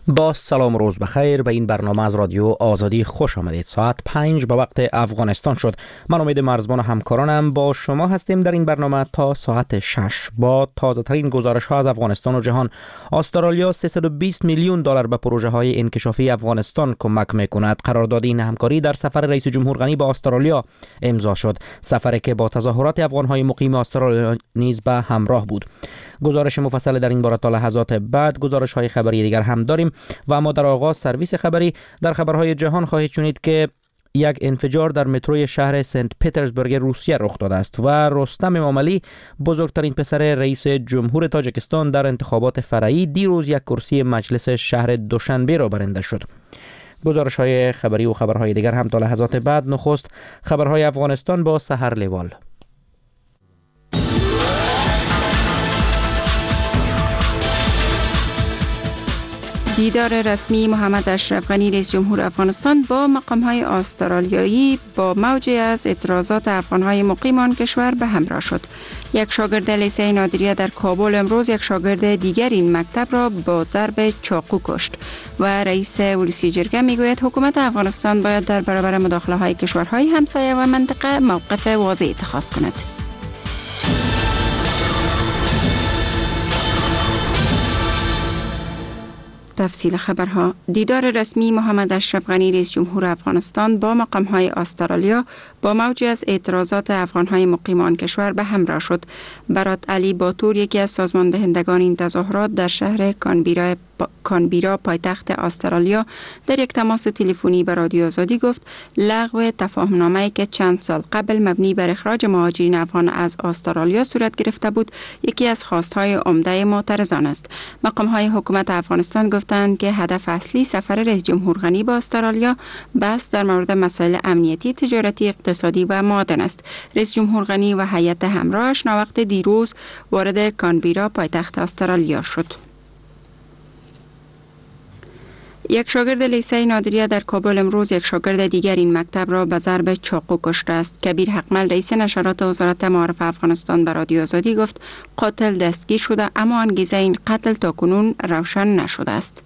با سلام روز بخیر. به این برنامه از رادیو آزادی خوش آمدید. ساعت 5 به وقت افغانستان شد. من امید مرزبان و همکارانم با شما هستیم در این برنامه تا ساعت 6. با تازه ترین گزارش ها از افغانستان و جهان. استرالیا 320 میلیون دلار به پروژه های انکشافی افغانستان کمک میکند. قرارداد این همکاری در سفر رئیس جمهور غنی با استرالیا امضا شد. سفری که با تظاهرات افغان های مقیم استرالیا نیز به همراه بود. گزارش مفصل در این باره تا لحظات بعد. گزارش های خبری دیگر هم داریم و اما در آغاز سرویس خبری. در خبرهای جهان خواهید شنید که یک انفجار در متروی شهر سنت پترزبورگ روسیه رخ داده است و رستم امامعلی بزرگترین پسر رئیس جمهور تاجیکستان در انتخابات فرعی دیروز یک کرسی مجلس شهر دوشنبه را برنده شد. گزارش های خبری و خبرهای دیگر هم تا لحظات بعد. نخست خبرهای افغانستان با سحر لیوال. دیدار رسمی محمد اشرف غنی رئیس جمهور افغانستان با مقام‌های استرالیایی با موجی از اعتراضات افغان‌های مقیم آن کشور به همراه شد. یک شاگرد لیسه نادریه در کابل امروز یک شاگرد دیگر این مکتب را با ضرب چاقو کشت و رئیس ولسی جرگه میگوید حکومت افغانستان باید در برابر مداخله‌های کشورهای همسایه و منطقه موقف واضح اتخاذ کند. تفصیل خبرها. دیدار رسمی محمد اشرف غنی رئیس جمهور افغانستان با مقام‌های استرالیا با موجی از اعتراضات افغان‌های مقیم آن کشور به همراه شد. برات علی باتور یکی از سازماندهندگان این تظاهرات در شهر کانبیرا پایتخت استرالیا در یک تماس تلفنی به رادیو آزادی گفت لغو تفاهم‌نامه‌ای که چند سال قبل مبنی بر اخراج مهاجرین افغان از استرالیا صورت گرفته بود یکی از خواست‌های عمده معترضان است. مقام‌های حکومت افغانستان گفتند که هدف اصلی سفر رئیس جمهور غنی با استرالیا بحث در مورد مسائل امنیتی، تجارتی، اقتصادی و معادن است. رئیس جمهور غنی و هیئت همراهش ناوقت دیروز وارد کانبیرا پایتخت استرالیا شد. یک شاگرد لیسه نادریه در کابل امروز یک شاگرد دیگر این مکتب را به ضرب چاقو کشته است. کبیر حقمل رئیس نشرات وزارت معارف افغانستان به رادیو آزادی گفت قاتل دستگیر شده اما انگیزه این قتل تاکنون روشن نشده است.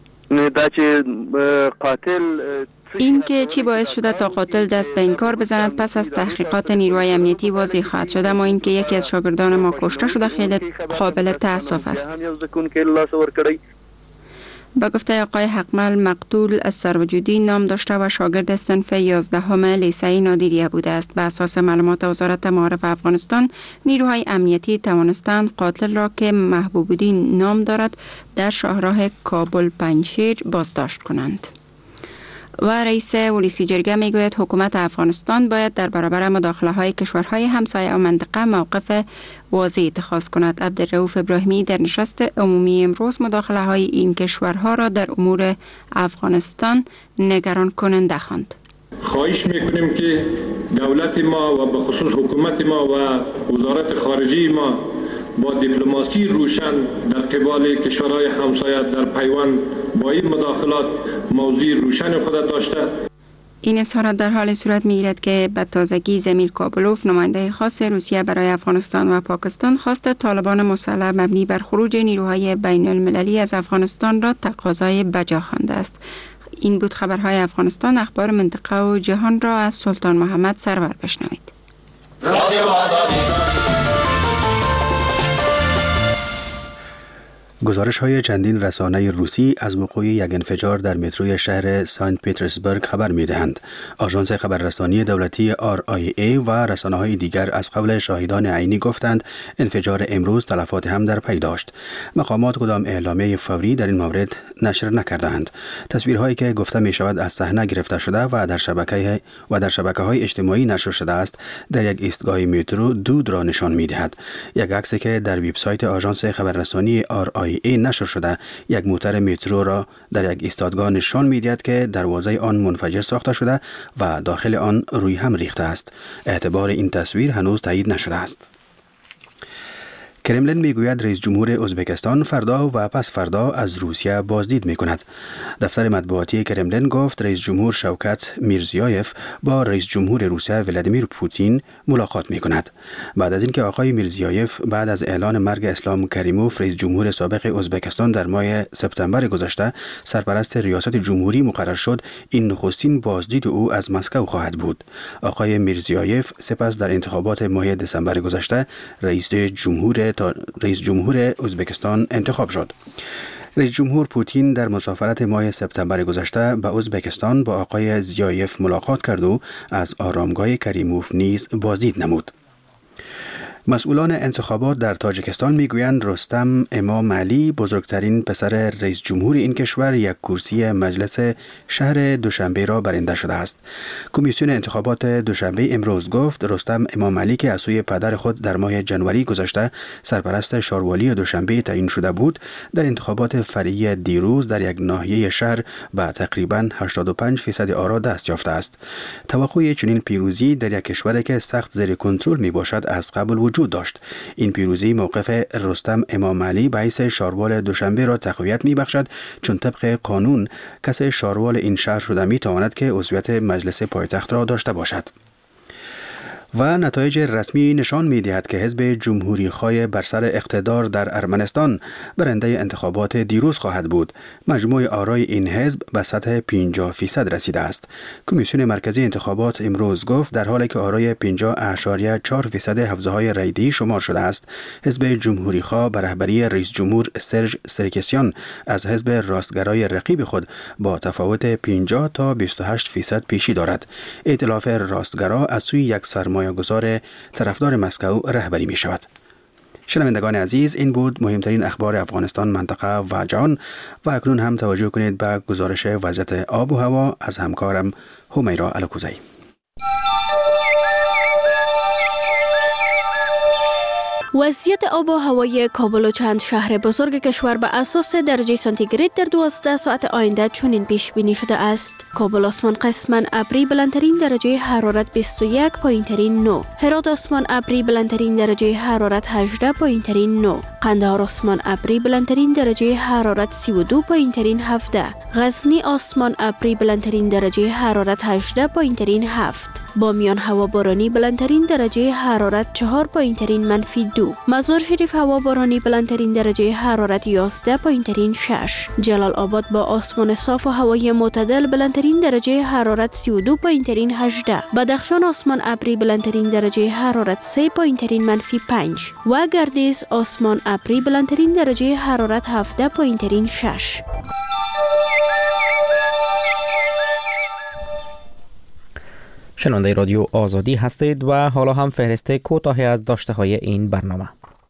این که چی باعث شده تا قاتل دست به این کار بزند پس از تحقیقات نیروهای امنیتی واضح خواهد شد، اما این که یکی از شاگردان ما کشته شده خیلی قابل تأسف است. با گفته آقای حقمل مقتول از سروجودی نام داشته و شاگرد صنف 11 لیسه نادریه بوده است. به اساس معلومات وزارت معارف افغانستان نیروهای امنیتی توانستند قاتل را که محبوب الدین نام دارد در شاهراه کابل پنجشیر بازداشت کنند. و رئیس ولسی جرگه میگوید حکومت افغانستان باید در برابر مداخله‌های کشورهای همسایه و منطقه موقف واضح اتخاذ کند. عبدالرؤوف ابراهیمی در نشست عمومی امروز مداخله‌های این کشورها را در امور افغانستان نگران کننده خواند. خواهش میکنیم که دولت ما و به خصوص حکومت ما و وزارت خارجه ما با دیپلماسی روشن در قبال کشورهای همسایه در پیوند با این مداخلات موضوع روشن خود داشته. این اظهارات در حال صورت می‌گیرد که به تازگی زمیر کابلوف نماینده خاص روسیه برای افغانستان و پاکستان خواست طالبان مسلح مبنی بر خروج نیروهای بین المللی از افغانستان را تقاضای بجا خوانده است. این بود خبرهای افغانستان. اخبار منطقه و جهان را از سلطان محمد سرور بشنوید. گزارش‌های چندین رسانه روسی از وقوع یک انفجار در متروی شهر سنت پترزبورگ خبر می‌دهند. آژانس خبررسانی دولتی RIA و رسانه‌های دیگر از قول شاهدان عینی گفتند انفجار امروز تلفات هم در پی داشت. مقامات کدام اعلامیه فوری در این مورد نشر نکردند. تصویرهایی که گفته می‌شود از صحنه گرفته شده و در شبکه‌های اجتماعی نشر شده است در یک ایستگاه مترو دود را نشان می‌دهد. یک عکسی که در وبسایت آژانس خبررسانی RIA نشر شده یک موتر مترو را در یک ایستادگاه نشان می‌دهد که دروازه آن منفجر ساخته شده و داخل آن روی هم ریخته است. اعتبار این تصویر هنوز تایید نشده است. کرملین میگوید رئیس جمهور ازبکستان فردا و پس فردا از روسیه بازدید میکند. دفتر مطبوعاتی کرملین گفت رئیس جمهور شوکت میرزیایف با رئیس جمهور روسیه ولادیمیر پوتین ملاقات میکند. بعد از اینکه آقای میرزیایف بعد از اعلان مرگ اسلام کریموف رئیس جمهور سابق ازبکستان در ماه سپتامبر گذشته سرپرست ریاست جمهوری مقرر شد، این نخستین بازدید او از مسکو خواهد بود. آقای میرزیایف سپس در انتخابات ماه دسامبر گذشته رئیس جمهور ازبکستان انتخاب شد. رئیس جمهور پوتین در مسافرت ماه سپتامبر گذشته به ازبکستان با آقای زیایف ملاقات کرد و از آرامگاه کریموف نیز بازدید نمود. مسئولان انتخابات در تاجیکستان میگویند رستم امام علی بزرگترین پسر رئیس جمهور این کشور یک کرسی مجلس شهر دوشنبه را برنده شده است. کمیسیون انتخابات دوشنبه امروز گفت رستم امام علی که از سوی پدر خود در ماه جنوری گذشته سرپرست شاروالی دوشنبه تعیین شده بود، در انتخابات فرعی دیروز در یک ناحیه شهر با تقریباً 85% آرا دست یافته است. توقع چنین پیروزی در یک کشوری که سخت زیر کنترل می باشد از قبل وجود داشت. این پیروزی موقف رستم امام علی باعث شاروال دوشنبه را تقویت می بخشد، چون طبق قانون کسی شاروال این شهر شده می تواند که عضویت مجلس پایتخت را داشته باشد. و نتایج رسمی نشان می دهد که حزب جمهوری خواه بر سر اقتدار در ارمنستان برنده انتخابات دیروز خواهد بود. مجموع آرای این حزب به سطح 50% رسیده است. کمیسیون مرکزی انتخابات امروز گفت در حالی که آرای 50.4% حوزه‌های رایده‌ای شمار شده است، حزب جمهوری خواه به رهبری رئیس جمهور سرژ سرکسیان از حزب راستگرای رقیب خود با تفاوت 50 تا 28% پیشی دارد. ائتلاف راستگرا از سوی یک سرمایه‌گذار طرفدار مسکو رهبری می شود. شنوندگان عزیز، این بود مهمترین اخبار افغانستان، منطقه و جهان و اکنون هم توجه کنید به گزارش وضعیت آب و هوا از همکارم همیرا الکوزی. وضعیت آب و هوای کابل و چند شهر بزرگ کشور به اساس درجه سانتیگراد در 12 ساعت آینده چنین پیش بینی شده است. کابل آسمان قسماً ابری، بلندترین درجه حرارت 21، پایینترین 9. هرات آسمان ابری، بلندترین درجه حرارت 18، پایینترین 9. قندهار آسمان ابری، بلندترین درجه حرارت 32، پایینترین 17. غزنی آسمان ابری، بلندترین درجه حرارت 18، پایینترین 7. بامیان هوا بارانی، بلندترین درجه حرارت 4، پایینترین -2. مزار شریف هوا بارانی، بلندترین درجه حرارت 11، پایینترین 6. جلال آباد با آسمان صاف و هوای معتدل، بلندترین درجه حرارت 32، پایینترین 18. بدخشان آسمان ابری، بلندترین درجه حرارت 3، پایینترین -5. و گردیز آسمان ابری، بلندترین درجه حرارت 17، پایینترین 6. شنونده رادیو آزادی هستید و حالا هم فهرست کوتاهی از داشته های این برنامه.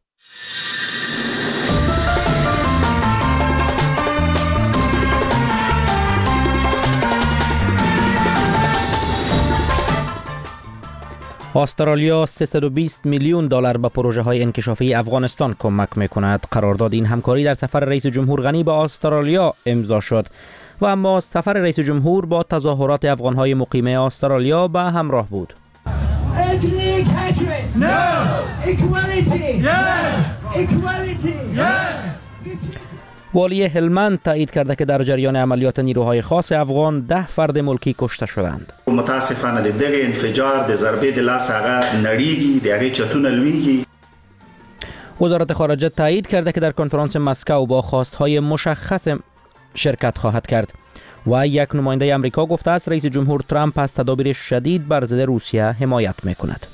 استرالیا 320 میلیون دلار به پروژه های انکشافی افغانستان کمک میکند. قرارداد این همکاری در سفر رئیس جمهور غنی به استرالیا امضا شد و اما سفر رئیس جمهور با تظاهرات افغان‌های مقیم استرالیا به همراه بود. والی هلمند تایید کرده که در جریان عملیات نیروهای خاص افغان 10 فرد ملکی کشته شدند. متاسفانه دغه انفجار د ضربې د لاس هغه نړیږي، د هغې چتونه لویږي. وزارت خارجه تایید کرده که در کنفرانس مسکو با خواستهای مشخص شرکت خواهد کرد و یک نماینده امریکا گفته است رئیس جمهور ترامپ از تدابیر شدید بر ضد روسیه حمایت میکند.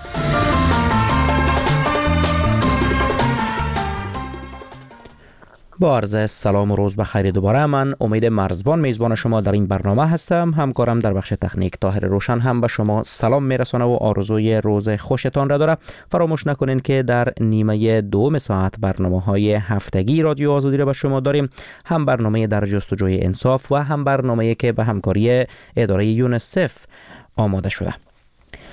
با عرض سلام و روز بخیر دوباره، من امید مرزبان میزبان شما در این برنامه هستم. همکارم در بخش تکنیک طاهر روشن هم به شما سلام میرسانه و آرزوی روز خوشتان را داره. فراموش نکنین که در نیمه دوم ساعت برنامه‌های هفتگی رادیو آزادی را به شما داریم، هم برنامه در جستجوی انصاف و هم برنامه‌ای که به همکاری اداره یونیسف آماده شده.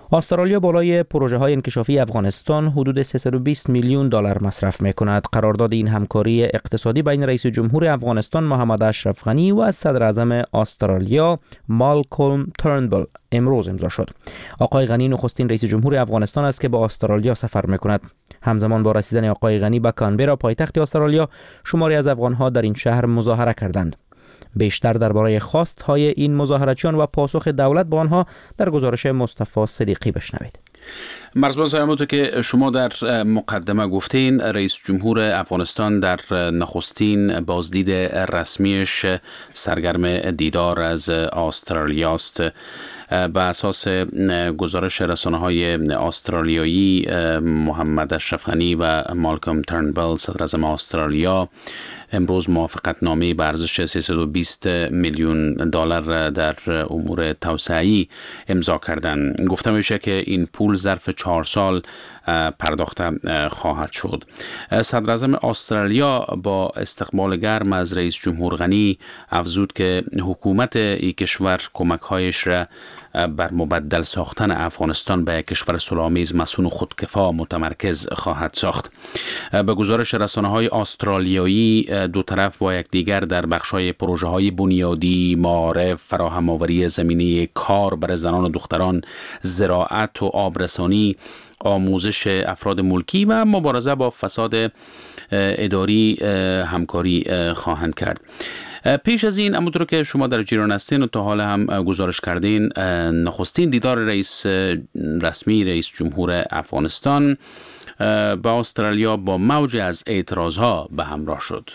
استرالیا بالای پروژه های انکشافی افغانستان حدود 320 میلیون دلار مصرف می کند. قرارداد این همکاری اقتصادی بین رئیس جمهور افغانستان محمد اشرف غنی و صدر اعظم استرالیا مالکولم ترنبل امروز امضا شد. آقای غنی نخستین رئیس جمهور افغانستان است که به استرالیا سفر می کند. همزمان با رسیدن آقای غنی به کانبرا پایتخت استرالیا، شماری از افغان‌ها در این شهر مظاهره کردند. بیشتر درباره خواست‌های این مظاهرچیان و پاسخ دولت به آنها در گزارش مصطفی صدیقی بشنوید. مرزبان صاحب، همونطور که شما در مقدمه گفتین، رئیس جمهور افغانستان در نخستین بازدید رسمیش سرگرم دیدار از استرالیاست. به اساس گزارش رسانه‌های استرالیایی، محمد اشرف غنی و مالکولم ترنبل صدر اعظم استرالیا امروز موافقتنامه به ارزش 320 میلیون دلار در امور توسعه‌ای امضا کردند. گفته میشه که این پول ظرف 4 سال پرداخت خواهد شد. صدر اعظم استرالیا با استقبال گرم از رئیس جمهور غنی افزود که حکومت این کشور کمک‌هایش را بر مبدل ساختن افغانستان به کشور صلح‌آمیز، مسئول و خودکفا متمرکز خواهد ساخت. به گزارش رسانه‌های استرالیایی، دو طرف با یکدیگر در بخش‌های پروژه‌های بنیادی، معارف، فراهم‌آوری زمینه کار برای زنان و دختران، زراعت و آبرسانی، آموزش افراد ملکی و مبارزه با فساد اداری همکاری خواهند کرد. پیش از این، همونطور که شما در جریان هستین و تا حالا هم گزارش کردین، نخستین دیدار رسمی رئیس جمهور افغانستان با استرالیا با موج از اعتراضها به همراه شد.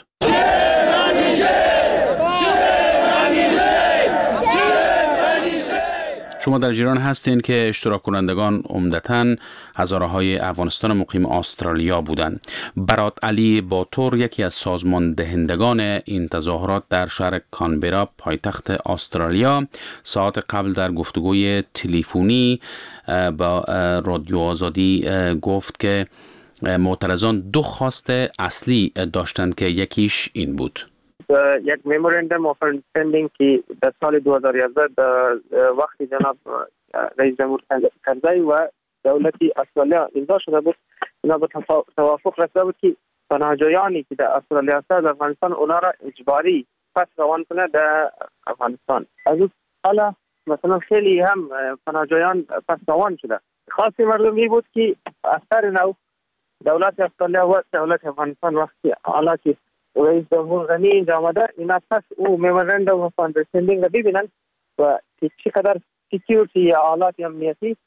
شما در جریان هستین که اشتراک کنندگان عمدتاً هزاره‌های افغانستان مقیم استرالیا بودند. برات علی باتور، یکی از سازمان دهندگان این تظاهرات در شهر کانبرا پایتخت استرالیا، ساعت قبل در گفتگوی تلفنی با رادیو آزادی گفت که معترضان دو خواست اصلی داشتند که یکیش این بود: یک ممورندم آف اندرستندینگ که در سال 2011 در وقت جناب رئیس جمهور کرزی و دولت استرالیا امضا شده بود، اینا به توافق رسیده بود که پناهجویانی که در استرالیا هستند در افغانستان اونا را اجباری پس روان کنه در افغانستان. از اون حالا مثلا خیلی هم پناهجویان پس روان شده. خاصی مردمی بود که اثر نو دولت استرالیا و دولت افغانستان وقتی حالا که رئیس جمهور غنی اینجا آمده، اینا پس او ممورندم آف اندرستندینگ را ببینن و چقدر سکیورتی یا آلات امنیتی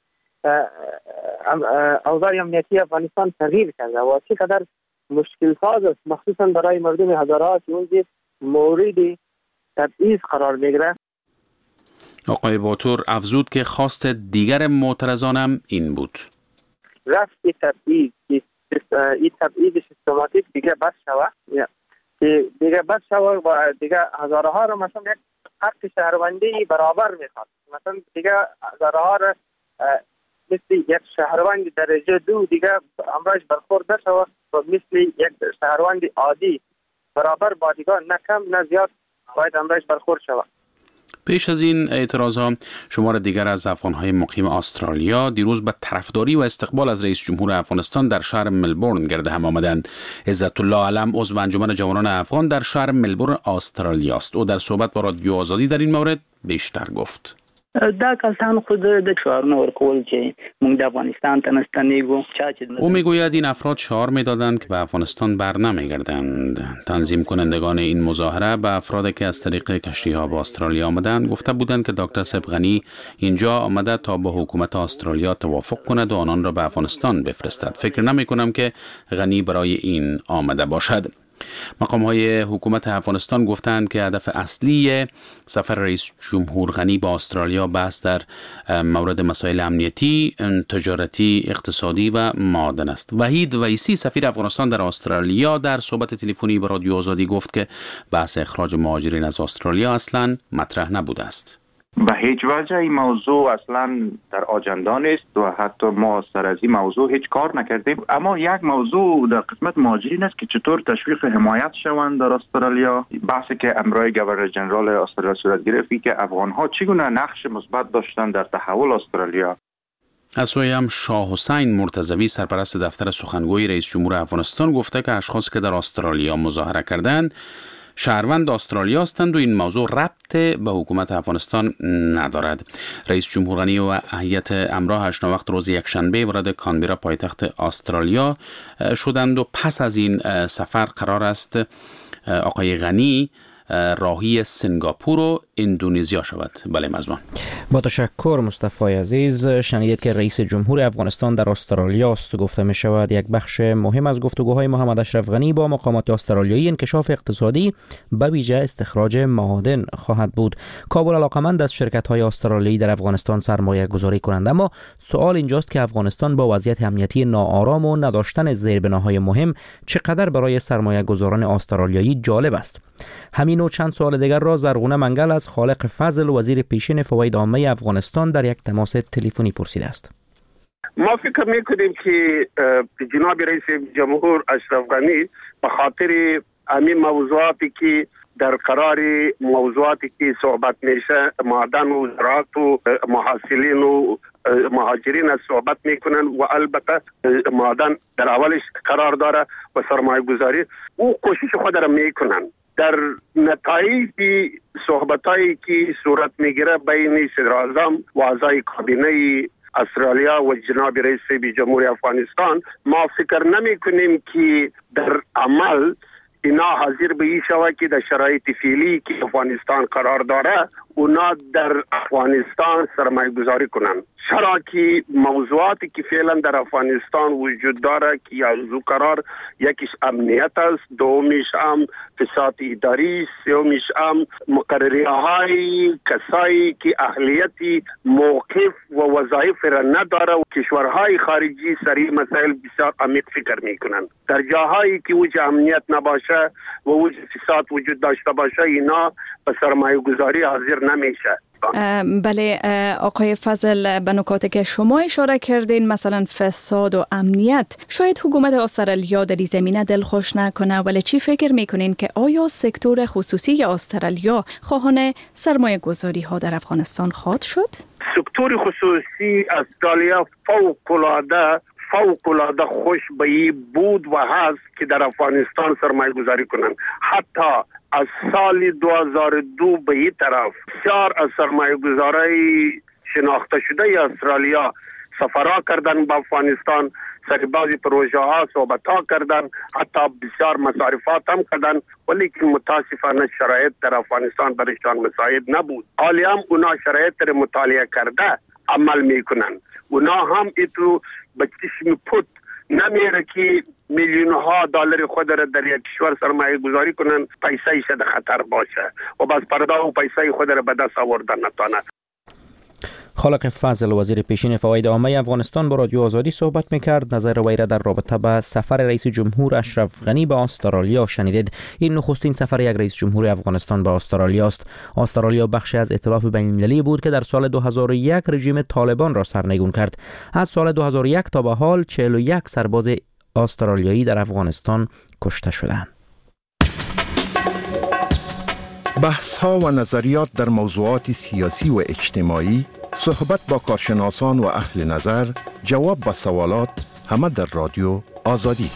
اوضاع امنیتی افغانستان تغییر کرده و چقدر مشکل ساز است، مخصوصا برای مردم هزارها که اونجا مورد تبعیض قرار میگیره. آقای باتور افزود که خواست دیگر معترضانم این بود: رفع تبعیض، این تبعیض سیستماتیک دیگه بس شود، دیگه بس شود و دیگه هزارها رو مثلا یک حق شهروندی برابر میخواد، مثلا دیگه هزارها رو مثل یک شهروند درجه 2 دیگه امرش برخورد نشود و مثل یک شهروند عادی برابر با دیگه نه کم نه زیاد باید امرش برخورد شود. پیش از این اعتراضها، شمار دیگر از افغان‌های مقیم استرالیا دیروز به طرفداری و استقبال از رئیس جمهور افغانستان در شهر ملبورن گرد هم آمدند. عزت الله علم، عضو انجمن جوانان افغان در شهر ملبورن استرالیا است. او در صحبت با رادیو آزادی در این مورد بیشتر گفت: دا کسان خود د شعارونه ورکول چې موږ د افغانستان ته نستنیږو. او میگوید این افراد شعار میدادند که به افغانستان بر نمیگردند. تنظیم کنندگان این مظاهره به افرادی که از طریق کشتی‌ها به استرالیا آمدند گفته بودند که دکتر صاحب غنی اینجا آمده تا با حکومت استرالیا توافق کند و آنان را به افغانستان بفرستد. فکر نمی کنم که غنی برای این آمده باشد. مقام‌های حکومت افغانستان گفتند که هدف اصلی سفر رئیس جمهور غنی با استرالیا بحث در مورد مسائل امنیتی، تجارتی، اقتصادی و معادن است. وحید ویسی، سفیر افغانستان در استرالیا، در صحبت تلفنی با رادیو آزادی گفت که بحث اخراج مهاجرین از استرالیا اصلاً مطرح نبوده است. به هیچ وجه این موضوع اصلا در آجندا نیست و حتی ما سر از این موضوع هیچ کار نکردیم. اما یک موضوع در قسمت مهاجرین است که چطور تشویق حمایت شوند در استرالیا. بحثی که امروز گورنر جنرال استرالیا صورت گرفت که افغان‌ها چگونه نقش مثبت داشتند در تحول استرالیا. از سوی هم شاه حسین مرتضوی سرپرست دفتر سخنگوی رئیس جمهور افغانستان گفته که اشخاصی که در استرالیا مظاهره کردند شهروند استرالیا هستند و این موضوع ربط به حکومت افغانستان ندارد. رئیس جمهور غنی و هیئت همراهش وقت روز یکشنبه وارد کانبرا پایتخت استرالیا شدند و پس از این سفر قرار است آقای غنی راهی سنگاپور و اندونزیا شود. بله مرزبان. با تشکر مصطفی عزیز. شنیدید که رئیس جمهور افغانستان در استرالیا است. گفته می شود یک بخش مهم از گفتگوهای محمد اشرف غنی با مقامات استرالیایی انکشاف اقتصادی به ویژه استخراج معادن خواهد بود. کابل علاقمند از شرکت‌های استرالیایی در افغانستان سرمایه گذاری کنند، اما سوال اینجاست که افغانستان با وضعیت امنیتی ناآرام و نداشتن زیربناهای مهم چقدر برای سرمایه گذاران استرالیایی جالب است. همین و چند سوال دیگر را زرغونه منگل از خالق فضل وزیر پیشین فواید عامه افغانستان در یک تماس تلفنی پرسیده است. ما فکر میکنیم که جناب رئیس جمهور اشرف غنی به خاطر همین موضوعاتی که در قرار موضوعاتی که صحبت میشه معدن و زراعت و محصلین و مهاجرین از صحبت میکنن و البته معدن در اولش قرار داره و سرمایه گذاری او کوشش خود را میکنن. در نتایج صحبتایی که صورت میگیره بین صدر اعظم و اعضای کابینه استرالیا و جناب رئیس جمهور افغانستان ما فکر نمی کنیم که در عمل اینا حاضر به این شود که در شرایط فعلی که افغانستان قرار داره اونا در افغانستان سرمایه گذاری کنند. چرا که موضوعاتی که فعلا در افغانستان وجود داره که از او قرار یکیش امنیت است، دومیش هم فساد اداری، سومیش هم مقرریه‌های کسایی که اهلیتی موقف و وظایف را نداره و کشورهای خارجی سری مسائل بسیار عمیق فکر میکنند. در جاهایی که وجه امنیت نباشه و وجه فساد وجود داشته باشه اینا به سرمایه گذاری حاضر نمیشه. بله آقای فضل، به نکاتی که شما اشاره کردین مثلا فساد و امنیت، شاید حکومت استرالیا در این زمینه دلخوش نکنه، ولی چی فکر میکنین که آیا سکتور خصوصی استرالیا خواهان سرمایه گذاری ها در افغانستان خواهد شد؟ سکتور خصوصی استرالیا فوق العاده خوش به بود و هست که در افغانستان سرمایه گذاری کنند. حتی از سال 2002 به این طرف بسیار از سرمایه گذاری شناخته شده استرالیا سفرها کردن به افغانستان، سر بعضی پروژه ها صحبت ها کردن، حتی بسیار مصارفات هم کردن، ولی که متاسفانه شرایط در افغانستان برایشان مساعد نبود. حالی هم اونا شرایط را مطالعه کرده عمل میکنن. اونا هم ایتو به چشم پوت نمیره که میلیون ها دلار خود را در یک کشور سرمایه گذاری کنن، پیسه شده خطر باشه و بس پردا و پیسه خود را به دست آوردن نتانه. خالق فضل وزیر پیشین فواید عامه افغانستان با رادیو آزادی صحبت میکرد. نظر وی را در رابطه با سفر رئیس جمهور اشرف غنی به استرالیا شنیدید. این نخستین سفر یک رئیس جمهور افغانستان به استرالیا است. استرالیا بخشی از ائتلاف بین‌المللی بود که در سال 2001 رژیم طالبان را سرنگون کرد. از سال 2001 تا به حال 41 سرباز استرالیایی در افغانستان کشته شدند. بحث‌ها و نظریات در موضوعات سیاسی و اجتماعی، صحبت با کارشناسان و اهل نظر، جواب به سوالات، همه در رادیو آزادی.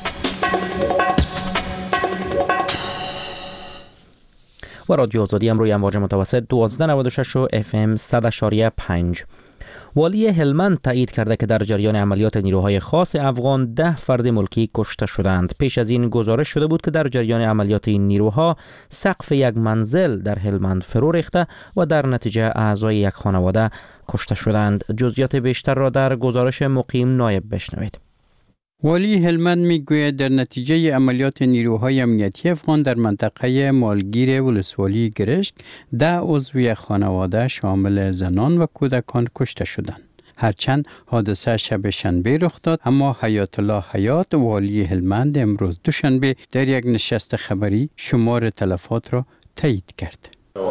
و رادیو آزادی هم روی امواج متوسط 1296 و FM 100.5. والی هلمند تایید کرده که در جریان عملیات نیروهای خاص افغان 10 فرد ملکی کشته شدند. پیش از این گزارش شده بود که در جریان عملیات این نیروها سقف یک منزل در هلمند فرو ریخته و در نتیجه اعضای یک خانواده کشته شدند. جزئیات بیشتر را در گزارش مقیم نایب بشنوید. والی هلمند میگوید در نتیجه عملیات نیروهای امنیتی افغان در منطقه مالگیر ولسوالی گرشک 10 عضو یک خانواده شامل زنان و کودکان کشته شدند. هرچند حادثه شب شنبه رخ داد، اما حیات الله حیات والی هلمند امروز دوشنبه در یک نشست خبری شمار تلفات را تایید کرد.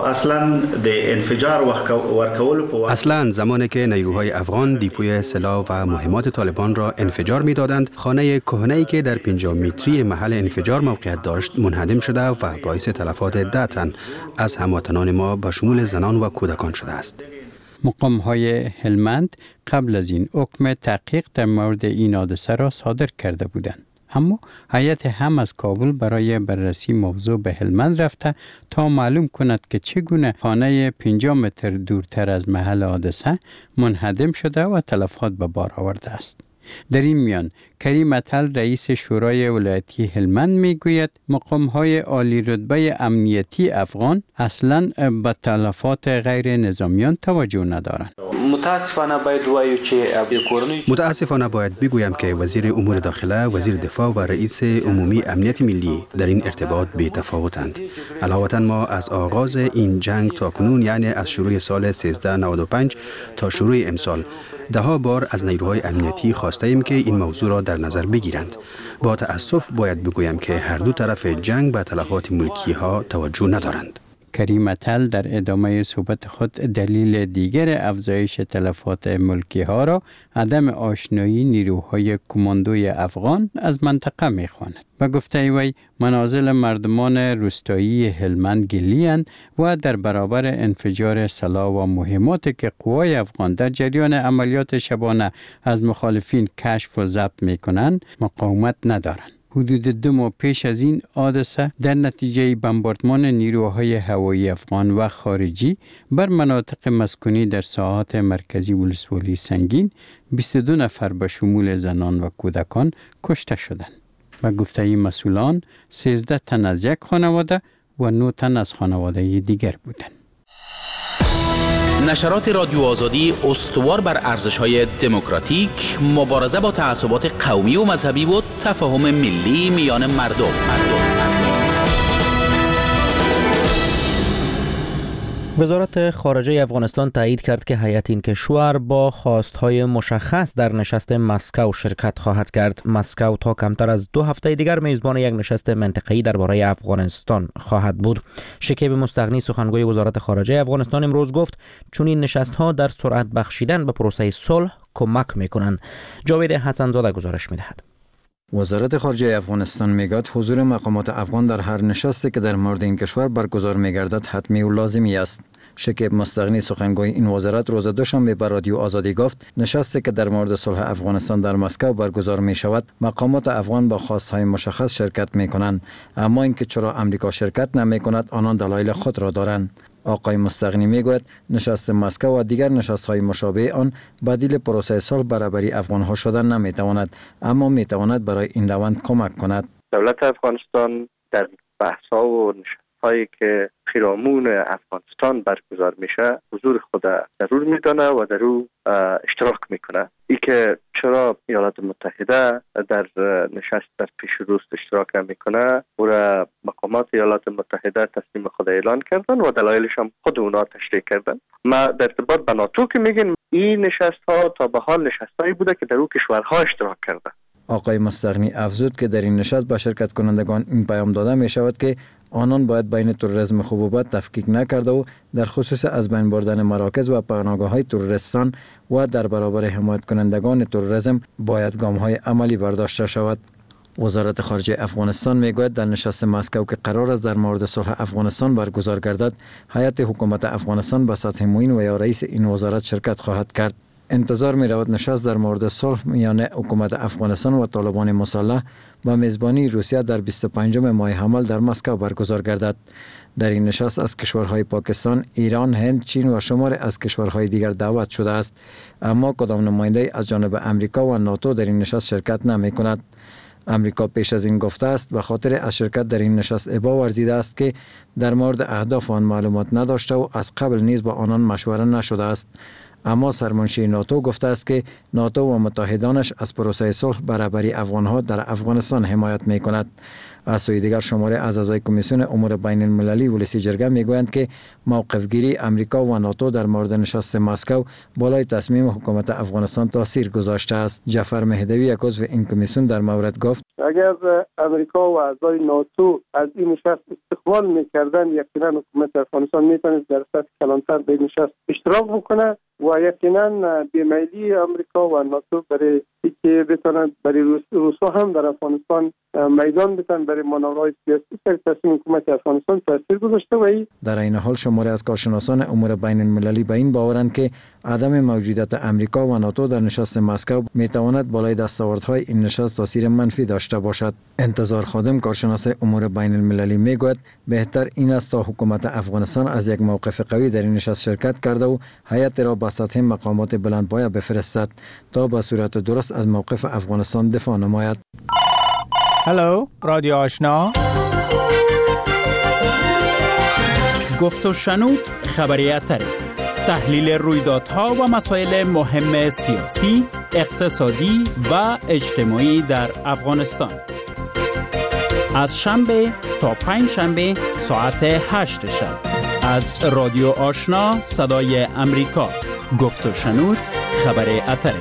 اصلا زمانی که نیروهای افغان دیپوی سلاح و مهمات طالبان را انفجار می‌دادند، خانه کهنه‌ای که در 50 متری محل انفجار موقعیت داشت منهدم شده و باعث تلفات 10 تن از هموطنان ما به شمول زنان و کودکان شده است. مقام‌های هلمند قبل از این حکم تحقیق در مورد این حادثه را صادر کرده بودند. اما هیئت هم از کابل برای بررسی موضوع به هلمند رفته تا معلوم کند که چگونه خانه 50 متر دورتر از محل حادثه منهدم شده و تلفات به بار آورده است. در این میان کریم اتل رئیس شورای ولایتی هلمند میگوید مقام‌های عالی رتبه امنیتی افغان اصلاً به تلفات غیر نظامیان توجه ندارند. متاسفانه باید بگویم که وزیر امور داخله، وزیر دفاع و رئیس عمومی امنیت ملی در این ارتباط بی تفاوتند. علاوه ما از آغاز این جنگ تا کنون، یعنی از شروع سال 1395 تا شروع امسال، ده‌ها بار از نیروهای امنیتی خواسته ایم که این موضوع را در نظر بگیرند. با تأسف باید بگویم که هر دو طرف جنگ به تلفات ملکی ها توجه ندارند. کریم اتل در ادامه صحبت خود دلیل دیگر افزایش تلفات ملکی ها را عدم آشنایی نیروهای کماندوی افغان از منطقه می خواند. و گفته وی منازل مردمان روستایی هلمند گلی‌اند و در برابر انفجار سلاح و مهماتی که قوای افغان در جریان عملیات شبانه از مخالفین کشف و ضبط می کنند مقاومت ندارند. حدود 2 ماه پیش از این حادثه در نتیجه بمباردمان نیروهای هوایی افغان و خارجی بر مناطق مسکونی در ساحات مرکزی ولسوالی سنگین 22 نفر به شمول زنان و کودکان کشته شدند. و گفته مسئولان 13 تن از یک خانواده و 9 تن از خانواده دیگر بودند. نشرات رادیو آزادی استوار بر ارزش‌های دموکراتیک، مبارزه با تعصبات قومی و مذهبی و تفاهم ملی میان مردم. وزارت خارجه افغانستان تایید کرد که هیئت این کشور با خواستهای مشخص در نشست مسکو شرکت خواهد کرد. مسکو تا کمتر از 2 هفته دیگر میزبان یک نشست منطقه‌ای درباره افغانستان خواهد بود. شکیب مستغنی سخنگوی وزارت خارجه افغانستان امروز گفت چون این نشست‌ها در سرعت بخشیدن به پروسه صلح کمک می‌کنند. جاوید حسن‌زاده گزارش می‌دهد. وزارت خارجه افغانستان میگوید حضور مقامات افغان در هر نشستی که در مورد این کشور برگزار میگردد حتمی و لازمی است. شکیب مستغنی سخنگوی این وزارت روز دوشنبه به رادیو آزادی گفت نشستی که در مورد صلح افغانستان در مسکو برگزار می شود مقامات افغان با خواستهای مشخص شرکت می کنند، اما اینکه چرا امریکا شرکت نمی کند آنان دلایل خود را دارند. آقای مستغنی میگوید نشست مسکو و دیگر نشست‌های مشابه آن بدیل پروسه صلح برابری افغان‌ها شدن نمی‌تواند، اما می‌تواند برای این روند کمک کند. دولت افغانستان در بحث‌ها و نشست‌هایی که پیرامون افغانستان برگزار میشه حضور خود ضرور میدانه و در او اشتراک میکنه. ای که چرا ایالات متحده در نشست در پیش روز اشتراک نمیکنه او را مقامات ایالات متحده تصمیم خود اعلان کردن و دلایلش هم خود اونا تشریح کردن. ما در ارتباط با ناتو که میگین این نشست ها تا به حال نشستایی بوده که در او کشورها اشتراک کرده. آقای مستغنی افزود که در این نشست به شرکت کنندگان این پیام داده می شود که آنان باید بین تروریسم خوب و بد تفکیک نکرده و در خصوص از بین بردن مراکز و پناهگاه‌های تروریستان و در برابر حمایت کنندگان تروریسم باید گام‌های عملی برداشته شود. وزارت خارجه افغانستان میگوید در نشست مسکو که قرار است در مورد صلح افغانستان برگزار گردد هیئت حکومت افغانستان به سطح معین و یا رئیس این وزارت شرکت خواهد کرد. انتظار می رود نشست در مورد صلح میان حکومت افغانستان و طالبان مسلح با میزبانی روسیه در 25 ماه حمل در مسکو برگزار گردد. در این نشست از کشورهای پاکستان، ایران، هند، چین و شمار از کشورهای دیگر دعوت شده است، اما کدام نماینده از جانب امریکا و ناتو در این نشست شرکت نمی کند. امریکا پیش از این گفته است به خاطر از شرکت در این نشست ابا ورزیده است که در مورد اهداف آن معلومات نداشته و از قبل نیز با آنان مشوره نشده است. اما سرمنشی ناتو گفته است که ناتو و متحدانش از پروسه صلح برابری افغانها در افغانستان حمایت می کند. از سوی دیگر شماره از اعضای کمیسیون امور بین المللی ولسی جرگه می گویند که موقف گیری امریکا و ناتو در مورد نشست مسکو بالای تصمیم حکومت افغانستان تاثیر گذاشته است. جعفر مهدوی یک عضو این کمیسیون در مورد گفت اگر امریکا و اعضای ناتو از این نشست استقبال می‌کردند یقینا حکومت افغانستان می‌تواند در سطح کلانتر به نشست اشتراک بکنه و یقینا بیمیلی امریکا و ناتو برای اینکه بتونند برای روسا هم در افغانستان میدان بتن برای مانورهای سیاسی سر تصمیم حکومت افغانستان تاثیر گذاشته و در این حال شماره از کارشناسان امور بین المللی به این باورند که عدم موجودیت امریکا و ناتو در نشست مسکو می تواند بالای دستاوردهای این نشست تاثیر منفی داشته باشد. انتظار خادم، کارشناس امور بین المللی، می گوید بهتر این است تا حکومت افغانستان از یک موقف قوی در این نشست شرکت کرده و هیئت را به سطح مقامات بلندپایه بفرستد تا به صورت درست از موقف افغانستان دفاع نماید. هلو، رادیو آشنا. گفت و شنود خبری اتری. تحلیل رویدادها و مسائل مهم سیاسی، اقتصادی و اجتماعی در افغانستان. از شنبه تا پنج شنبه ساعت 8 شب از رادیو آشنا صدای امریکا. گفت و شنود خبری اتری.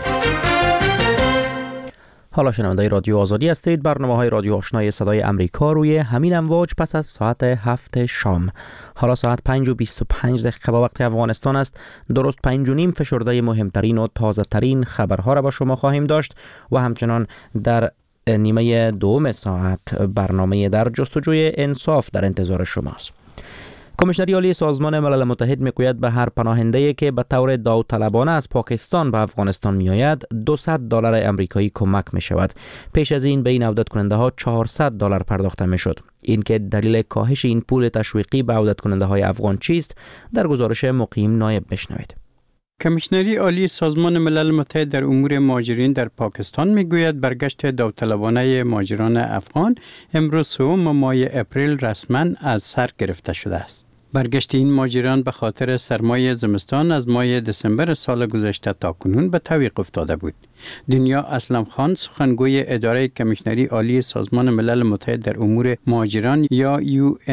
حالا شنونده رادیو آزادی هستید. برنامه‌های رادیو آشنای صدای امریکا روی همین امواج پس از ساعت 7 شام. حالا ساعت 5:25 به وقت افغانستان است. درست 5:30 فشرده مهمترین و تازه ترین خبرها را با شما خواهیم داشت و همچنان در نیمه دوم ساعت برنامه در جستجوی انصاف در انتظار شماست. کمیشنری عالی سازمان ملل متحد میگوید به هر پناهنده‌ای که به طور داوطلبانه از پاکستان به افغانستان میآید $200 امریکایی کمک می شود. پیش از این به این عودت کننده ها $400 پرداخته می شد. این که دلیل کاهش این پول تشویقی به عودت کننده های افغان چیست؟ در گزارش مقیم نایب بشنوید. کمیشنری عالی سازمان ملل متحد در امور مهاجرین در پاکستان میگوید برگشت داوطلبانه مهاجران افغان امروز 3 ماه اپریل رسما از سر گرفته شده است. برگشت این مهاجران به خاطر سرمای زمستان از ماه دسامبر سال گذشته تا کنون به تعویق افتاده بود. دنیا اسلم خان، سخنگوی اداره کمیشنری عالی سازمان ملل متحد در امور مهاجران یا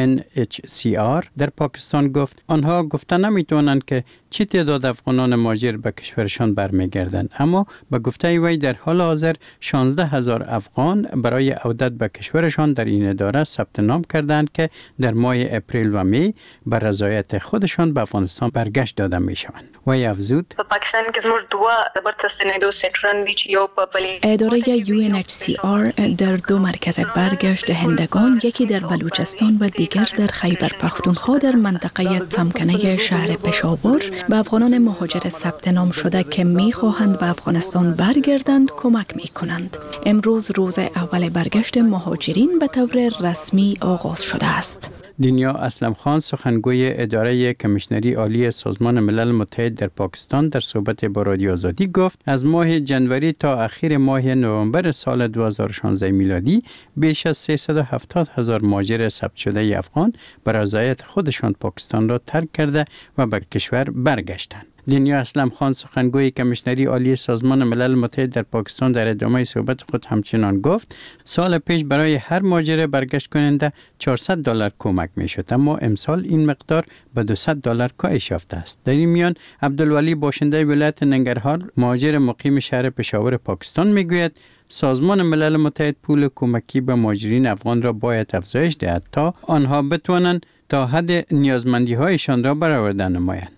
UNHCR در پاکستان گفت آنها گفته نمیتوانند که چه تعداد افغانان مهاجر به کشورشان برمیگردند، اما به گفته وی در حال حاضر 16,000 افغان برای عودت به کشورشان در این اداره ثبت نام کردند که در ماه اپریل و می به رضایت خودشان به افغانستان برگشت داده می شوند. وی افزود پاکستان کې زموږ دوه برتسنیدو سنټرن دي چې یو په پلی اداره UNHCR در 2 مرکز برگشت دهندگان، یکی در بلوچستان و دیگر در خیبر پختونخوا در منطقه تمکنه شهر پشاور به افغانان مهاجر ثبت نام شده که می‌خواهند به افغانستان برگردند کمک می‌کنند. امروز روز اول برگشت مهاجرین به طور رسمی آغاز شده است. دنیا اسلم خان، سخنگوی اداره کمیشنری عالی سازمان ملل متحد در پاکستان در صحبت با رادیو آزادی گفت از ماه جنوری تا اخیر ماه نوامبر سال 2016 میلادی بیش از 370,000 مهاجر ثبت شده افغان به رضایت خودشان پاکستان را ترک کرده و به کشور برگشتند. دنیا اسلم خان، سخنگوی کمیشنری عالی سازمان ملل متحد در پاکستان در ادامه صحبت خود همچنان گفت سال پیش برای هر مهاجر برگشت کننده $400 کمک می شد، اما امسال این مقدار به $200 کاهش یافته است. در این میان عبدالولی، باشنده ولایت ننگرهار، مهاجر مقیم شهر پشاور پاکستان میگوید سازمان ملل متحد پول کمکی به مهاجرین افغان را باید افزایش دهد تا آنها بتوانند تا حد نیازمندی هایشان را برآورده نمایند.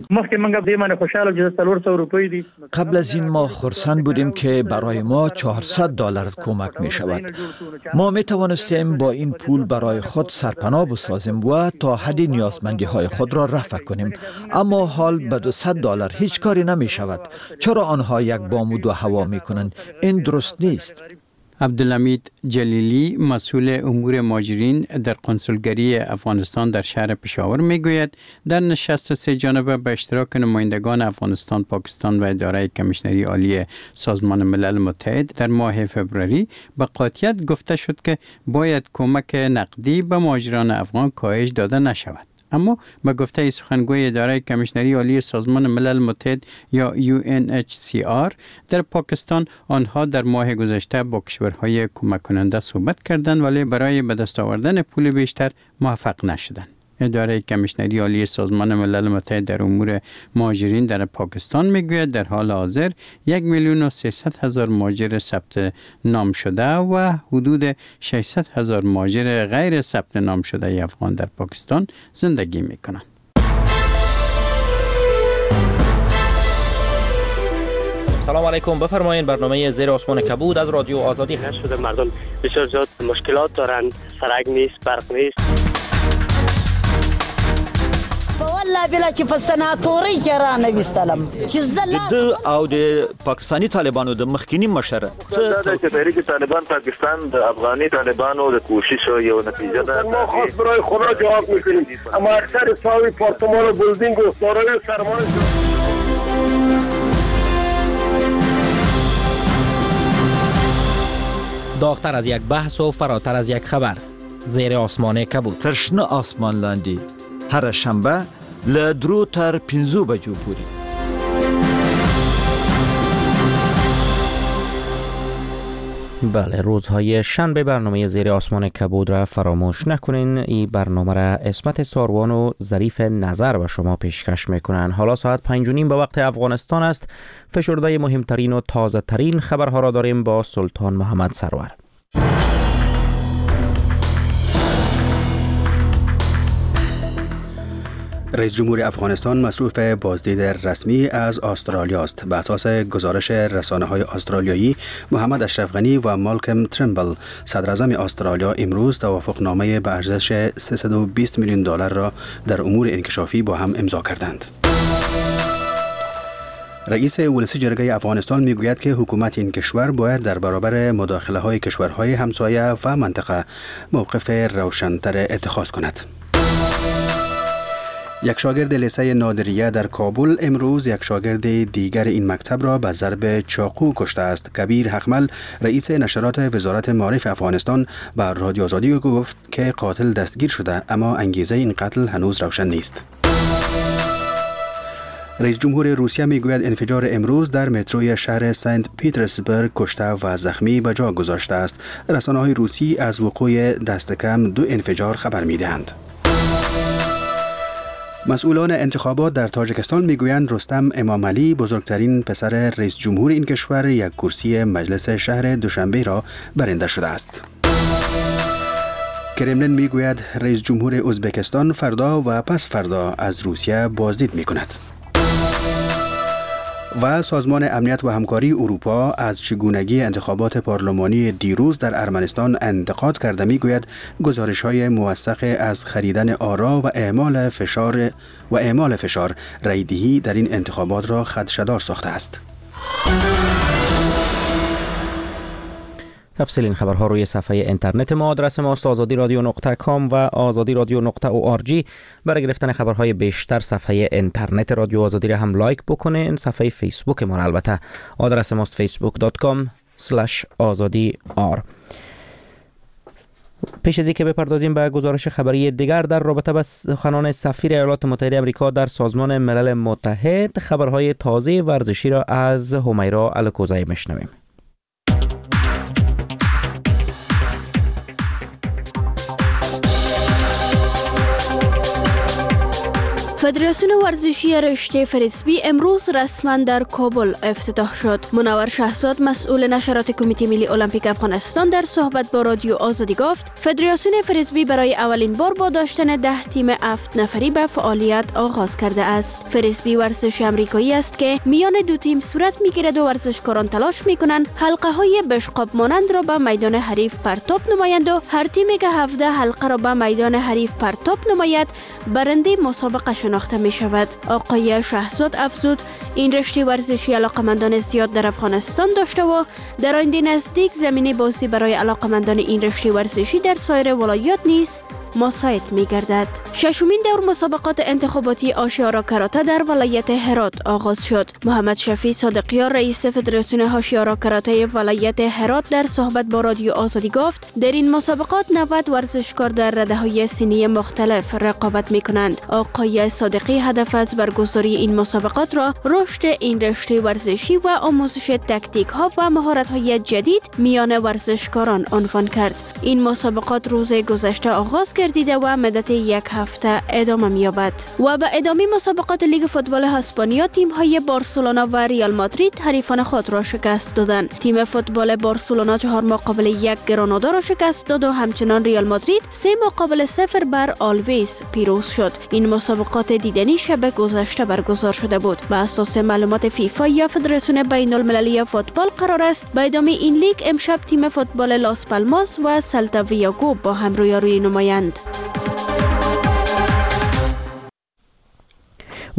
قبل از این ما خرسند بودیم که برای ما $400 کمک می شود. ما می توانستیم با این پول برای خود سرپناه بسازیم و تا حد نیازمندی های خود را رفع کنیم، اما حال به $200 هیچ کاری نمی شود. چرا آنها یک بام و 2 هوا می کنند؟ این درست نیست. عبدالحمید جلیلی، مسئول امور مهاجرین در قنسولگری افغانستان در شهر پشاور میگوید در نشست 3 جانبه به اشتراک نمایندگان افغانستان، پاکستان و اداره کمیشنری عالی سازمان ملل متحد در ماه فوریه به قاطعیت گفته شد که باید کمک نقدی به مهاجران افغان کاهش داده نشود. اما به گفته سخنگوی اداره کمیشنری عالی سازمان ملل متحد یا UNHCR در پاکستان آنها در ماه گذشته با کشورهای کمک کننده صحبت کردند ولی برای به دست آوردن پول بیشتر موفق نشدند. اداره کمیشنری عالی سازمان ملل متحد در امور مهاجرین در پاکستان میگوید در حال حاضر 1,300,000 مهاجر ثبت نام شده و حدود 600,000 مهاجر غیر ثبت نام شده افغان در پاکستان زندگی میکنند. سلام علیکم، بفرمایید. برنامه زیر آسمان کبود از رادیو آزادی هست. شده مردم بسیار زیاد مشکلات دارند، سرک نیست، برق نیست. والله بلا چې په سناتوري کې را نویستلم چې د او د پاکستاني طالبانو د مخکینی مشر څه چې تحریک طالبان پاکستان د افغاني طالبانو د کوشش یو نتیجه ده. ما خاص برای خدا جواب میکنیم اما اکثر ساوی پارتمان و بلدینگ و سارای سرمایه داغتر از یک بحث و فراتر از یک خبر زیر آسمان کبود ترشنه آسمان لاندی هر شنبه لدرو تر 5 بجو پوری. بله، روزهای شنبه برنامه زیر آسمان کبود را فراموش نکنین. این برنامه را اسمت ساروان و ظریف نظر به شما پیشکش میکنن. حالا ساعت 5:30 به وقت افغانستان است. فشرده مهمترین و تازه ترین خبرها را داریم با سلطان محمد سرور. رئیس جمهور افغانستان مصروف بازدید رسمی از استرالیا است. به اساس گزارش رسانه‌های استرالیایی، محمد اشرف غنی و مالکم ترمبل صدر اعظم استرالیا امروز توافقنامه به ارزش $320 میلیون را در امور انکشافی با هم امضا کردند. رئیس ولسی جرگه افغانستان میگوید که حکومت این کشور باید در برابر مداخله‌های کشورهای همسایه و منطقه موقف روشن‌تر اتخاذ کند. یک شاگرد لیسه نادریه در کابل امروز یک شاگرد دیگر این مکتب را به ضرب چاقو کشته است. کبیر حقمل رئیس نشرات وزارت معارف افغانستان به رادیو آزادی گفت که قاتل دستگیر شده اما انگیزه این قتل هنوز روشن نیست. رئیس جمهور روسیه میگوید انفجار امروز در متروی شهر سنت پیترزبورگ کشته و زخمی به جا گذاشته است. رسانه‌های روسی از وقوع دست کم 2 انفجار خبر میدهند. مسئولان انتخابات در تاجیکستان میگویند رستم امام علی بزرگترین پسر رئیس جمهور این کشور یک کرسی مجلس شهر دوشنبه را برنده شده است. کرملین میگوید رئیس جمهور ازبکستان فردا و پس فردا از روسیه بازدید میکند. و سازمان امنیت و همکاری اروپا از چگونگی انتخابات پارلمانی دیروز در ارمنستان انتقاد کرده میگوید گزارش‌های موثق از خریدن آرا و اعمال فشار رایدهی در این انتخابات را خدشه‌دار ساخته است. تفصیل این خبرها روی صفحه اینترنت ما. آدرس ما است azadi.radio.com و azadi.radio.org. برای گرفتن خبرهای بیشتر صفحه اینترنت رادیو آزادی را هم لایک بکنین. صفحه فیسبوک ما البته آدرس ما است facebook.com/azadi.r. پیش از اینکه بپردازیم به گزارش خبری دیگر در رابطه با سخنان سفیر ایالات متحده آمریکا در سازمان ملل متحد، خبرهای تازه ورزشی را از همیرا الکوزی میشنویم. فدراسیون ورزشی رشته فریسبی امروز رسما در کابل افتتاح شد. منور شهزاد مسئول نشرات کمیته ملی المپیک افغانستان در صحبت با رادیو آزادی گفت فدراسیون فریسبی برای اولین بار با داشتن 10 تیم 7 نفری به فعالیت آغاز کرده است. فریسبی ورزش آمریکایی است که میان 2 تیم صورت میگیرد و ورزشکاران تلاش میکنند حلقه های بشقاب مانند را به میدان حریف پرتاب نمایند و هر تیمی که 17 حلقه را به میدان حریف پرتاب نماید برنده مسابقه شناخته می شود. آقای شهزاد افزود این رشته ورزشی علاقمندان زیاد در افغانستان داشته و در آینده نزدیک زمینه بازی برای علاقمندان این رشته ورزشی در سایر ولایات نیز مساعد می گردد. ششمین دور مسابقات انتخاباتی آشیارا کراته در ولایت هرات آغاز شد. محمد شفیع صادقیار رئیس فدراسیون آشیارا کراته ولایت هرات در صحبت با رادیو آزادی گفت در این مسابقات 90 ورزشکار در رده‌های سنی مختلف رقابت می کنند. آقای صادقی هدف از برگزاری این مسابقات را رشد این رشته ورزشی و آموزش تکتیک ها و مهارت های جدید میان ورزشکاران عنوان کرد. این مسابقات روز گذشته آغاز گردیده و مدت 1 هفته ادامه می‌یابد. و به ادامه مسابقات لیگ فوتبال اسپانیا تیم‌های بارسلونا و ریال مادرید حریفان خود را شکست دادند. تیم فوتبال بارسلونا 4-1 گرانادا را شکست داد و همچنان ریال مادرید 3-0 بر آلویس پیروز شد. این مسابقات دیدنی شب گذشته برگزار شده بود. به اساس معلومات فیفا یا فدراسیون بین‌المللی فوتبال قرار است به ادامه این لیگ امشب تیم فوتبال لاس پالماس و سلتا ویگو با هم رویارویی نمایند.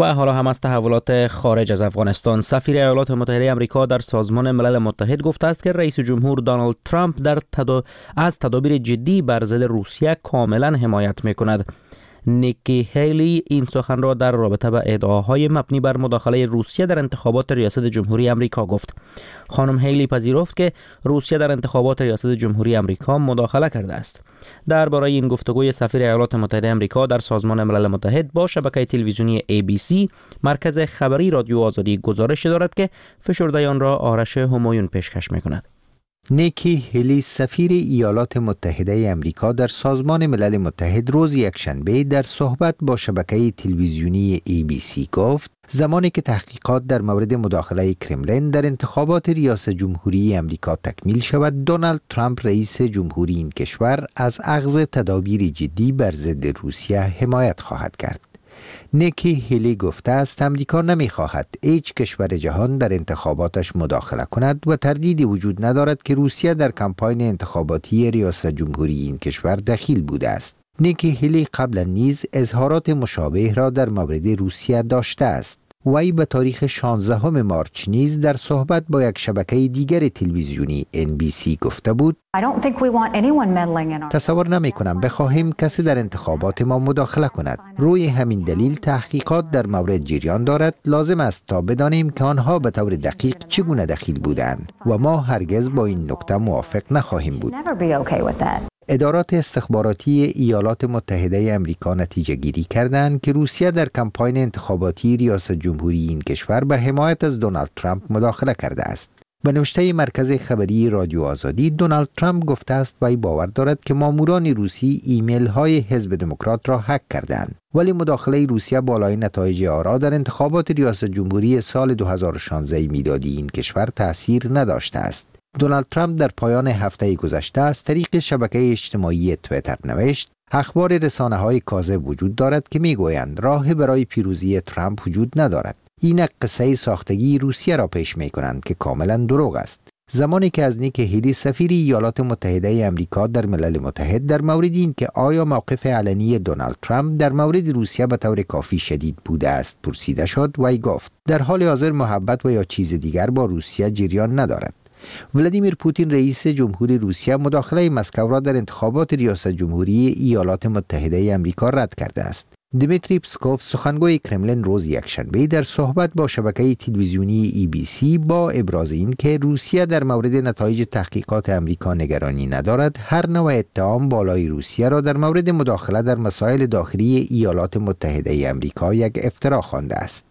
و حالا هم از تحولات خارج از افغانستان. سفیر ایالات متحده آمریکا در سازمان ملل متحد گفته است که رئیس جمهور دونالد ترامپ از تدابیر جدی بر ضد روسیه کاملا حمایت می‌کند. نیکی هیلی این سخن را در رابطه با ادعاهای مبنی بر مداخله روسیه در انتخابات ریاست جمهوری آمریکا گفت. خانم هیلی پذیرفت که روسیه در انتخابات ریاست جمهوری آمریکا مداخله کرده است. درباره این گفتگوی سفیر ایالات متحده آمریکا در سازمان ملل متحد با شبکه تلویزیونی ABC مرکز خبری رادیو آزادی گزارش دارد که فشرده آن را آرش همایون پیشکش می‌کند. نیکی هیلی سفیر ایالات متحده آمریکا در سازمان ملل متحد روز یکشنبه در صحبت با شبکه تلویزیونی ABC گفت زمانی که تحقیقات در مورد مداخله کرملین در انتخابات ریاست جمهوری آمریکا تکمیل شود، دونالد ترامپ رئیس جمهوری این کشور از اخذ تدابیر جدی بر ضد روسیه حمایت خواهد کرد. نیکی هیلی گفته است امریکا نمی‌خواهد هیچ کشور جهان در انتخاباتش مداخله کند و تردیدی وجود ندارد که روسیه در کمپاین انتخاباتی ریاست جمهوری این کشور دخیل بوده است. نیکی هیلی قبلا نیز اظهارات مشابه را در مورد روسیه داشته است. وی به تاریخ 16 مارچ نیز در صحبت با یک شبکه دیگر تلویزیونی NBC گفته بود تصور نمی کنم بخواهیم کسی در انتخابات ما مداخله کند. روی همین دلیل تحقیقات در مورد جریان دارد. لازم است تا بدانیم که آنها به طور دقیق چگونه دخیل بودند و ما هرگز با این نکته موافق نخواهیم بود. ادارات استخباراتی ایالات متحده آمریکا نتیجه گیری کردند که روسیه در کمپاین انتخاباتی ریاست جمهوری این کشور به حمایت از دونالد ترامپ مداخله کرده است. به نوشته مرکز خبری رادیو آزادی، دونالد ترامپ گفته است وی باور دارد که ماموران روسی ایمیل های حزب دموکرات را هک کردند، ولی مداخله روسیه بالای نتایج آرا در انتخابات ریاست جمهوری سال 2016 میلادی این کشور تأثیر نداشته است. دونالد ترامپ در پایان هفته گذشته از طریق شبکه اجتماعی توییتر نوشت اخبار رسانه‌های کاذب وجود دارد که میگویند راه برای پیروزی ترامپ وجود ندارد. این قصه ساختگی روسیه را پیش می‌کنند که کاملا دروغ است. زمانی که از نیکی هیلی سفیر ایالات متحده آمریکا در ملل متحد در مورد این که آیا موقف علنی دونالد ترامپ در مورد روسیه به طور کافی شدید بوده است پرسیده شد، وی گفت در حال حاضر محبت و یا چیز دیگر با روسیه جریان ندارد. ولادیمیر پوتین رئیس جمهوری روسیه مداخله مسکو را در انتخابات ریاست جمهوری ایالات متحده آمریکا رد کرده است. دیمیتری پسکوف سخنگوی کرملین روز یکشنبه در صحبت با شبکه تلویزیونی ABC با ابراز این که روسیه در مورد نتایج تحقیقات آمریکا نگرانی ندارد، هر نوع اتهام بالای روسیه را در مورد مداخله در مسائل داخلی ایالات متحده آمریکا یک افترا خوانده است.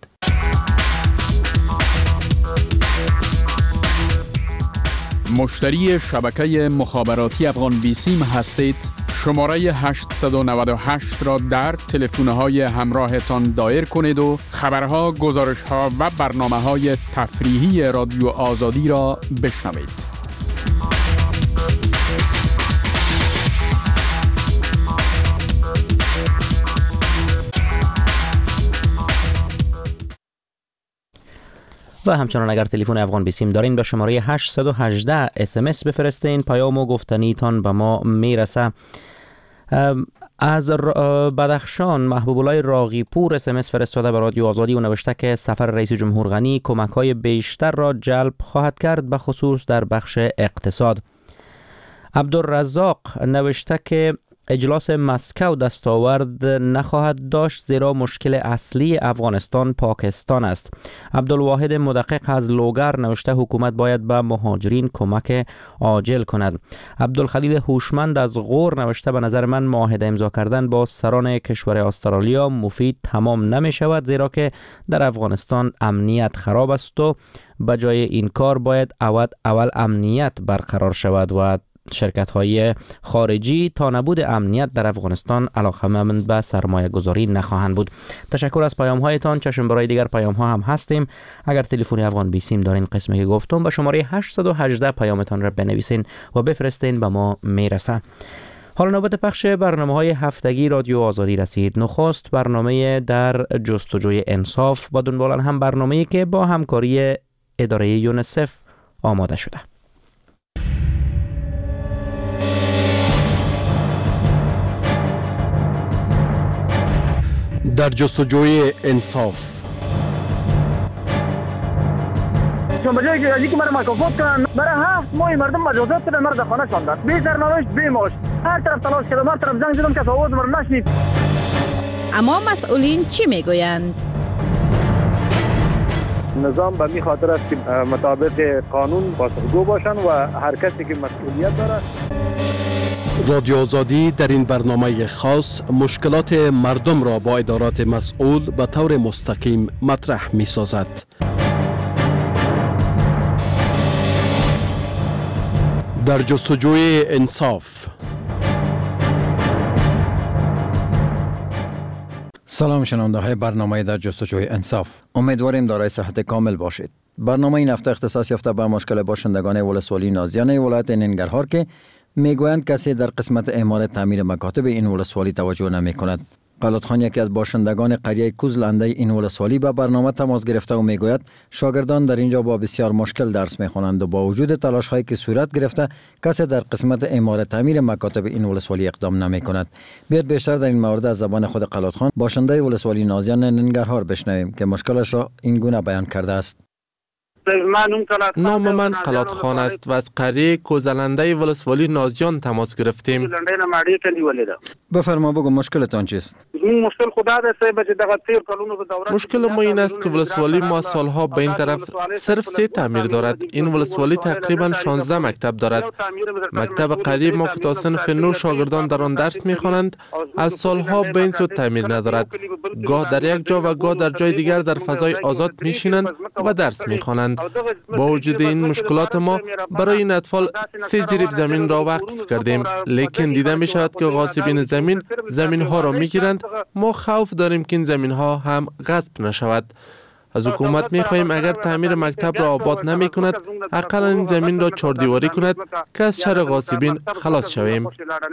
مشتری شبکه مخابراتی افغان بیسیم هستید؟ شماره 898 را در تلفن‌های همراهتان دایر کنید و خبرها، گزارش‌ها و برنامه‌های تفریحی رادیو آزادی را بشنوید. و همچنان اگر تلفن افغان بیسیم دارین به شماره 818 SMS بفرستین، پیام و گفتنیتان به ما میرسه. از بدخشان محبوب الله راغی پور SMS فرستاده به رادیو آزادی و نوشته که سفر رئیس جمهور غنی کمک‌های بیشتر را جلب خواهد کرد، به خصوص در بخش اقتصاد. عبدالرزاق نوشته که اجلاس مسکو دستاورد نخواهد داشت، زیرا مشکل اصلی افغانستان پاکستان است. عبدالواحد مدقق از لوگر نوشته حکومت باید به مهاجرین کمک عاجل کند. عبدالخلیل هوشمند از غور نوشته به نظر من معاهده امضا کردن با سران کشور استرالیا مفید تمام نمی شود، زیرا که در افغانستان امنیت خراب است و به جای این کار باید اول امنیت برقرار شود و شرکت‌های خارجی تا نبود امنیت در افغانستان علاقه‌مند به سرمایه گذاری نخواهند بود. تشکر از پیام‌هایتان. چشم برای دیگر پیام‌ها هم هستیم. اگر تلفن افغان بیسیم دارین قسمی که گفتم به شماره 818 پیامتان را بنویسین و بفرستین، به ما میرسه. حالا نوبت پخش برنامه‌های هفتگی رادیو آزادی رسید. نخست برنامه در جستجوی انصاف، با دنبال هم برنامه‌ای که با همکاری اداره یونیسف آماده شده. در جستجوی انصاف. چون بجای که که مرا مکافات کنن، برای 7 ماه مردم مجازات کردن، مرا در خانه شاندن، بی سرنوشت بی معاش. هر طرف تلاش کردم، هر طرف زنگ زدم که آواز مرا نشنید. اما مسئولین چی میگویند؟ نظام به می خاطر است که مطابق قانون پاسخگو باشند و هر کسی که مسئولیت داره. رادیو آزادی در این برنامه خاص مشکلات مردم را با ادارات مسئول به طور مستقیم مطرح می سازد. در جستجوی انصاف. سلام شنونده های برنامه در جستجوی انصاف. امیدواریم دارای صحت کامل باشید. برنامه این هفته اختصاص یافته به مشکل باشندگان ولسوالی نازیان ولایت ننگرهار که میگویند کسی در قسمت اعمال تعمیر مکاتب این ولسوالی توجه نمی کند. قلات خان یکی از باشندگان قریه کوزلنده این ولسوالی به برنامه تماس گرفته و میگوید شاگردان در اینجا با بسیار مشکل درس میخوانند و با وجود تلاش هایی که صورت گرفته کسی در قسمت اعمال تعمیر مکاتب این ولسوالی اقدام نمی کند. بیشتر در این مورد از زبان خود قلات خان باشنده ولسوالی نازیان ننگرهار بشنویم که مشکلش را این گونه بیان کرده است. نام من قلات خان است و از قریه کوزلنده ولسوالی نازیان تماس گرفتیم. بفرما بگو مشکلتان چیست؟ مشکل ما این است که ولسوالی ما سالها به این طرف صرف 3 تعمیر دارد. این ولسوالی تقریبا 16 مکتب دارد. مکتب قریه ما که تا صنف 9 شاگردان در آن درس می‌خوانند از سالها به این سو تعمیر ندارد. گاه در یک جا و گاه در جای دیگر در فضای آزاد می‌شینند و درس می‌خوانند. با وجود این مشکلات ما برای این اطفال 3 جریب زمین را وقف کردیم، لیکن دیده می شود که غاصبین زمین ها را می گیرند. ما خوف داریم که این زمین ها هم غصب نشود. از حکومت می خواهیم اگر تعمیر مکتب را آباد نمی کند حداقل این زمین را 4 دیواری کند که از شر غاصبین خلاص شویم.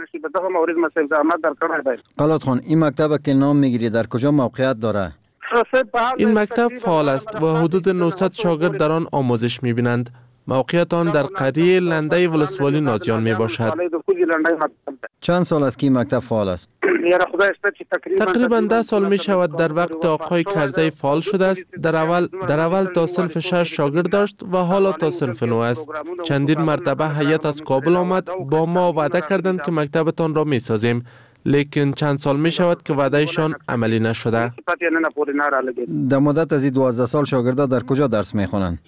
قلات خان این مکتب که نام میگیری در کجا موقعیت داره؟ این مکتب فعال است و حدود 900 شاگرد در آن آموزش می‌بینند. موقعیت آن در قریه لنده ولسوالی نازیان می باشد. چند سال است که این مکتب فعال است؟ تقریبا 10 سال می شود. در وقت آقای کرزی فعال شده است. در اول تا صنف 6 شاگرد داشت و حالا تا صنف 9 است. چندین مرتبه هیئت از کابل آمد، با ما وعده کردند که مکتبتان را می سازیم. لیکن چند سال می شود که وعدهشان عملی نشده. در مدت از 12 سال شاگردها در کجا درس می خوانند؟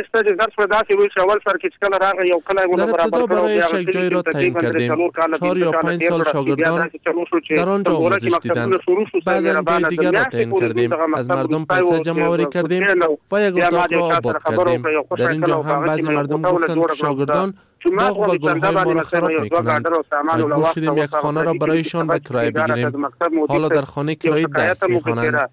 در ابتدا برایش یک جای را تعیین کردیم. 4 یا 5 سال شاگردان در آنجا آموزش دیدند. بعدا جای دیگر را تعیین کردیم. از مردم پیسه جمع آوری کردیم و یک اتاق را آباد کردیم. در اینجا هم بعضی مردم گفتند که شاگردان باغ و گلهای ما را خراب میکنند. مجبور شدیم یک خانه را برایشان به کرایه بگیریم. حالا در خانه کرایه درس میخوانند.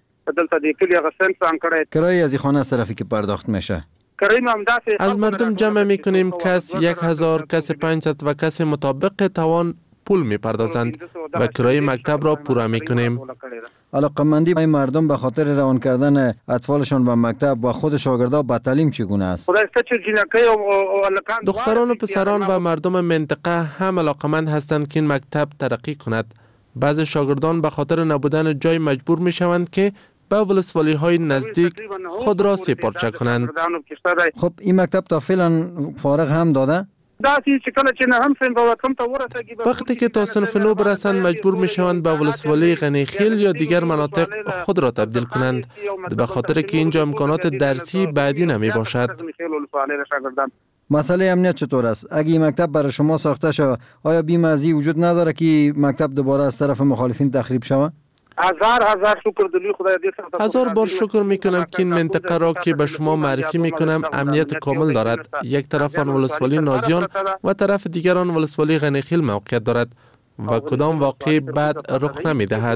کرایه از این خانه از طرفی که پرداخت میشه؟ از مردم جمع میکنیم، کس 1000، کس 500 و کس مطابق توان پول میپردازند و کرایه مکتب را پورا میکنیم. علاقه‌مندی مردم به خاطر روان کردن اطفالشان به مکتب و خود شاگردها به تعلیم چگونه است؟ دختران و پسران و مردم منطقه هم علاقه‌مند هستند که این مکتب ترقی کند. بعض شاگردان به خاطر نبودن جای مجبور می شوند که به ولسوالی های نزدیک خود را سه‌پارچه کنند. خب این مکتب تا فعلا فارغ هم داده؟ وقتی که تا صنف 9 برسند مجبور می شوند به ولسوالی غنیخیل یا دیگر مناطق خود را تبدیل کنند، به خاطر که اینجا امکانات درسی بعدی نمی باشد. مسئله امنیت چطور است؟ اگه این مکتب برای شما ساخته شود آیا بیمه از این وجود نداره که مکتب دوباره از طرف مخالفین تخریب شود؟ هزار بار شکر میکنم که این منطقه را که به شما معرفی میکنم امنیت کامل دارد. یک طرف آن ولسوالی نازیان و طرف دیگر آن ولسوالی غنیخیل موقعیت دارد و کدام واقعی بد رخ نمیدهد.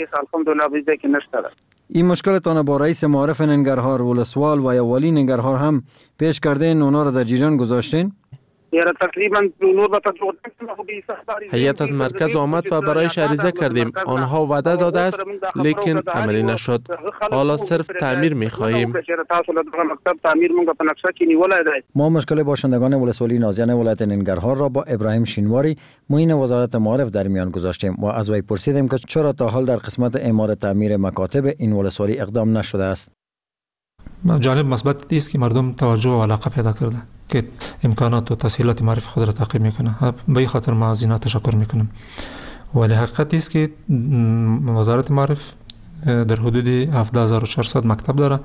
این مشکلتان با رئیس معارف ننگرهار ولسوال و یا والی ننگرهار هم پیش کردین، اونا را در جریان گذاشتین؟ یاره تقریبا نور به هیئت از مرکز آمد و برایش عریضه کردیم. آنها وعده داده است لیکن عملی نشد. حالا صرف تعمیر می‌خواهیم. ما مشکل باشندگان ولسوالی نازیان ولایت ننگرهار را با ابراهیم شینواری معین وزارت معارف در میان گذاشتیم و از وی پرسیدیم که چرا تا حال در قسمت اعمار تعمیر مکاتب این ولسوالی اقدام نشده است. جانب مثبت است که مردم توجه و علاقه پیدا کرده که امکانات و تسهیلات معرفی خود را تعقیب میکنه. به این خاطر ما از اینا تشکر میکنم. ولی حقیقت است که وزارت معارف در حدود 17400 مکتب داره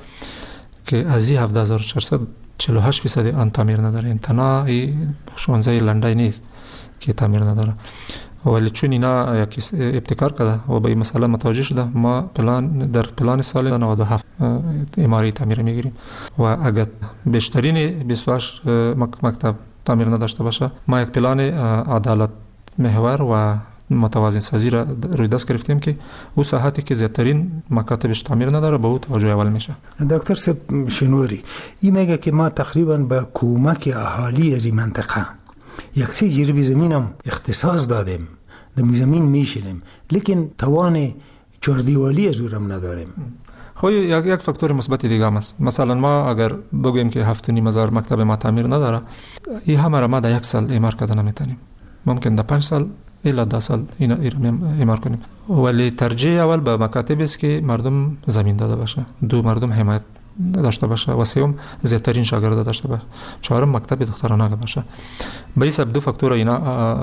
که از این 17400 48% آن تعمیر نداره. این تنها شونزه لنډای نیست که تعمیر نداره. ولی چون اینا یک ابتکار کرده و به این مسئله متوجه شده، ما در پلان سال 97 اعماری تعمیر میگیریم و اگر بیشترین 28 مکتب تعمیر نداشته باشه، ما یک پلان عدالت محور و متوازن سازی را روی دست گرفتیم که او ساحاتی که زیادترین مکاتبش تعمیر نداره به او توجه اول میشه. دکتر شینواری این میگه که ما تقریبا به کمک اهالی از این منطقه یک سی جریب زمینم اختصاص دادیم، در زمین میشینیم، لیکن توان چهاردیوالی از اونم نداریم. خب یک فاکتور مثبت دیگه هم است. مثلا ما اگر بگویم که 7,500 مکتب ما تعمیر نداره، این همه را ما در یک سال اعمار کردن نمیتونیم. ممکن در 5 سال الا 10 سال اینا اعمار کنیم. ولی ترجیح اول به مکاتب است که مردم زمین داده باشه، دو مردم حمایت داشته باشه و سوم زیادترین شاگرد داشته باشه، چهارم مکتب دخترانه باشه. به این سبب دو فاکتور اینا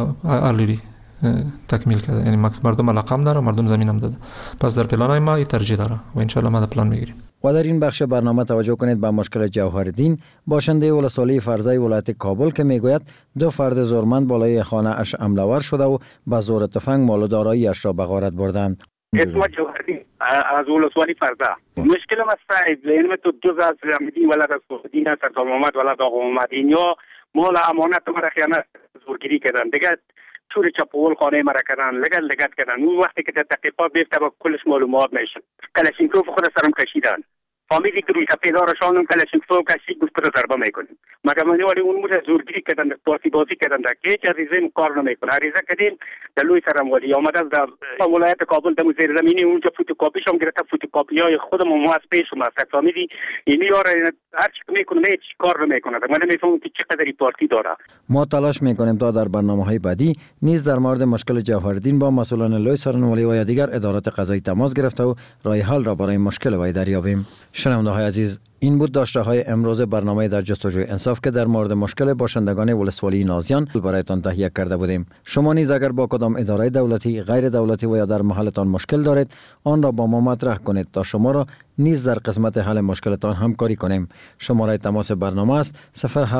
آلریدی تکمیل کرده، یعنی مردم علاقه هم داره، مردم زمین هم داده. پس در پلان ما این ترجیح داره و ان شاء الله ما در پلان میگیریم. و در این بخش برنامه توجه کنید به مشکل جوهرالدین، باشنده ولسوالی فرزای ولایت کابل که میگوید 2 فرد زورمند بالای خانه اش حمله شده و با زور تفنگ مال و دارایی‌اش را به غارت بردند. اسمت جوهرالدین از ولسوالی فرزا. مشکل مسائل علم تو جز از رمدی ولد از خودین است تا محمد ولد آقا محمد اینیا مال امانت مرا خیانت زورگیری کردن دیگه، چوری چپول خانه مرا کردن، لگت کردن. اون وقتی که تحقیقات بیفته با کلش معلومات میشه. کلاشینکوف خود سرم کشیدن، فامیلی که روی تپیدارشان کلاشینکوف کشید گفت رو ضربه میکنیم. مگر من ولی اون موقع زورگیری کردن، پارتی بازی کردن، که هیچ عریضه کار نمیکنه. عریضه کردیم در لوی سرم ولی آمد از ولایت کابل در زیر زمینی اونجا فوتوکاپیش هم گرفته، فوتوکاپیای خودم ما از پیشم است. فامیلی اینی یار هر چی میکنه هیچ کار نمیکنه. من نمیفهمم که چقدر پارتی داره. ما تلاش میکنیم تا در برنامه‌های بعدی نیز در مورد مشکل جوهرالدین با مسئولان لوی سرنولی و یا دیگر ادارات قضایی تماس گرفته و راه حل را برای مشکل وی دریابیم. شنونده‌های عزیز، این بود داشته‌های امروز برنامه در جستجوی انصاف که در مورد مشکل باشندگان ولسوالی نازیان برایتان تهیه کرده بودیم. شما نیز اگر با کدام اداره دولتی، غیر دولتی و یا در محلتان مشکل دارید، آن را با ما مطرح کنید تا شما را نیز در قسمت حل مشکلتان همکاری کنیم. شماره تماس برنامه است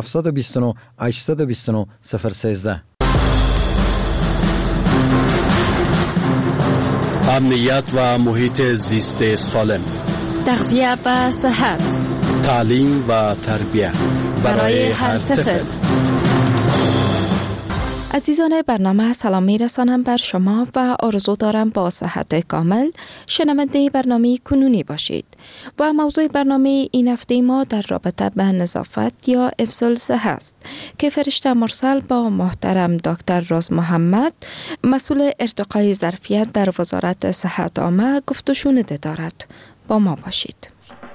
0729 829 013. امنیت و محیط زیست سالم، تغذیه و صحت، تعلیم و تربیت برای هر طفل. عزیزان برنامه سلام میرسانم بر شما و آرزو دارم با صحت کامل شنونده برنامه کنونی باشید. و موضوع برنامه این هفته ما در رابطه به نظافت یا افضل صحت است که فرشته مرسل با محترم دکتر راز محمد مسئول ارتقای ظرفیت در وزارت صحت عامه گفت و شنوده دارد. با ما باشید.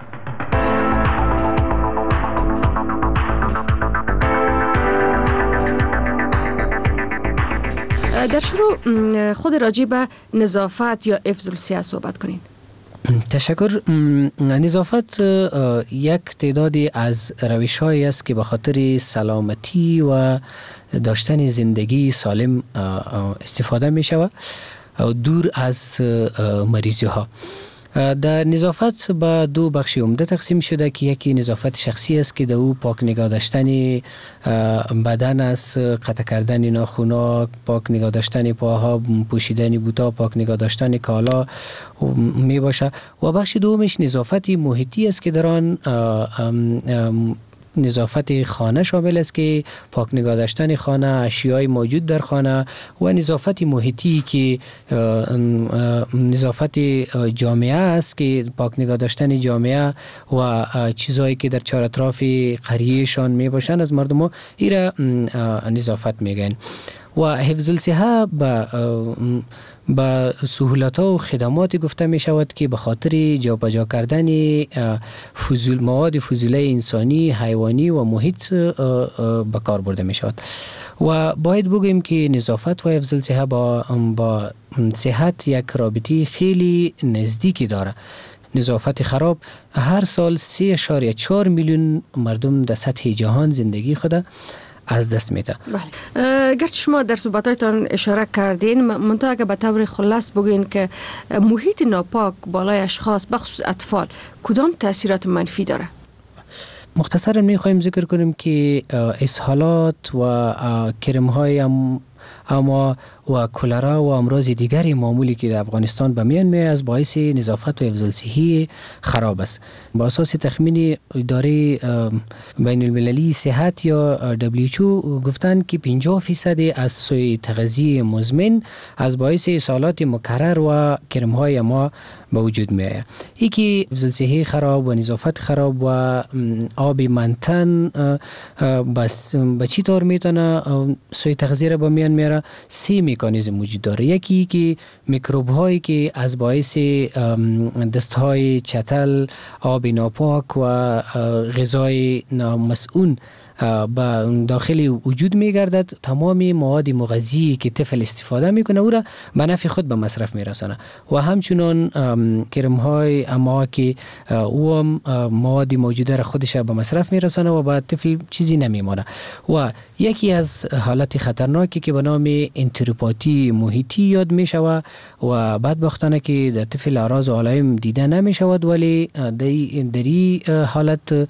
در شروع خود راجع به نظافت یا افضل صحت صحبت کنین. تشکر. نظافت یک تعدادی از روش‌هایی است که به خاطر سلامتی و داشتن زندگی سالم استفاده می شود و دور از مریضی ها. در نظافت به 2 بخش عمده تقسیم شده که یکی نظافت شخصی است که در او پاک نگاه داشتن بدن است، قطع کردن ناخن‌ها، پاک نگاه داشتن پاها، پوشیدن بوتا، پاک نگاه داشتن کالا می باشه. و بخش دومش نظافت محیطی است که در آن نظافت خانه شامل است که پاک نگاه داشتن خانه، اشیای موجود در خانه و نظافت محیطی که نظافت جامعه است که پاک نگاه داشتن جامعه و چیزایی که در چهار اطراف قریهشان می باشند از مردم ها ایره نظافت میگن. و حفظ الصحه با سهولت ها و خدمات گفته می شود که به خاطر جابجا کردن مواد فضوله انسانی، حیوانی و محیط به کار برده می شود. و باید بگوییم که نظافت و حفظ الصحه با صحت یک رابطه خیلی نزدیکی داره. نظافت خراب هر سال 3.4 میلیون مردم در سطح جهان زندگی خود از دست میده. بله. گرچه شما در صحبتاتون اشاره کردین، منتها اگه به طور خلاص بگوین که محیط ناپاک بالای اشخاص بخصوص اطفال کدام تاثیرات منفی داره؟ مختصرا میخوایم ذکر کنیم که اسهالات و کرم‌های اما و کلرا و امراض دیگری معمولی که در افغانستان به میان میاد از باعث نظافت و حفظ الصحه خراب است. با اساس تخمین اداره بین المللی صحت یا WHO گفتند که 50% از سوء تغذیه مزمن از باعث اسهالات مکرر و کرم‌های ما به وجود میاد. یکی حفظ الصحه خراب و نظافت خراب و آب منتن بس به چی طور میتونه سوء تغذیه را به میان میاره؟ 3 مکانیزم وجود داره. یکی که میکروب هایی که از باعث دست های چتل، آب ناپاک و غذای نامسئول به داخل وجود میگردد، تمام مواد مغذی که طفل استفاده میکنه او را به نفع خود به مصرف میرسانه و همچنان کرم های اما که او مواد موجوده را خودش به مصرف میرسانه و به طفل چیزی نمیمانه. و یکی از حالت خطرناکی که به نام انتروپاتی محیطی یاد میشوه و بدبختانه که در طفل اعراض و علائم دیده نمیشود، ولی در حالت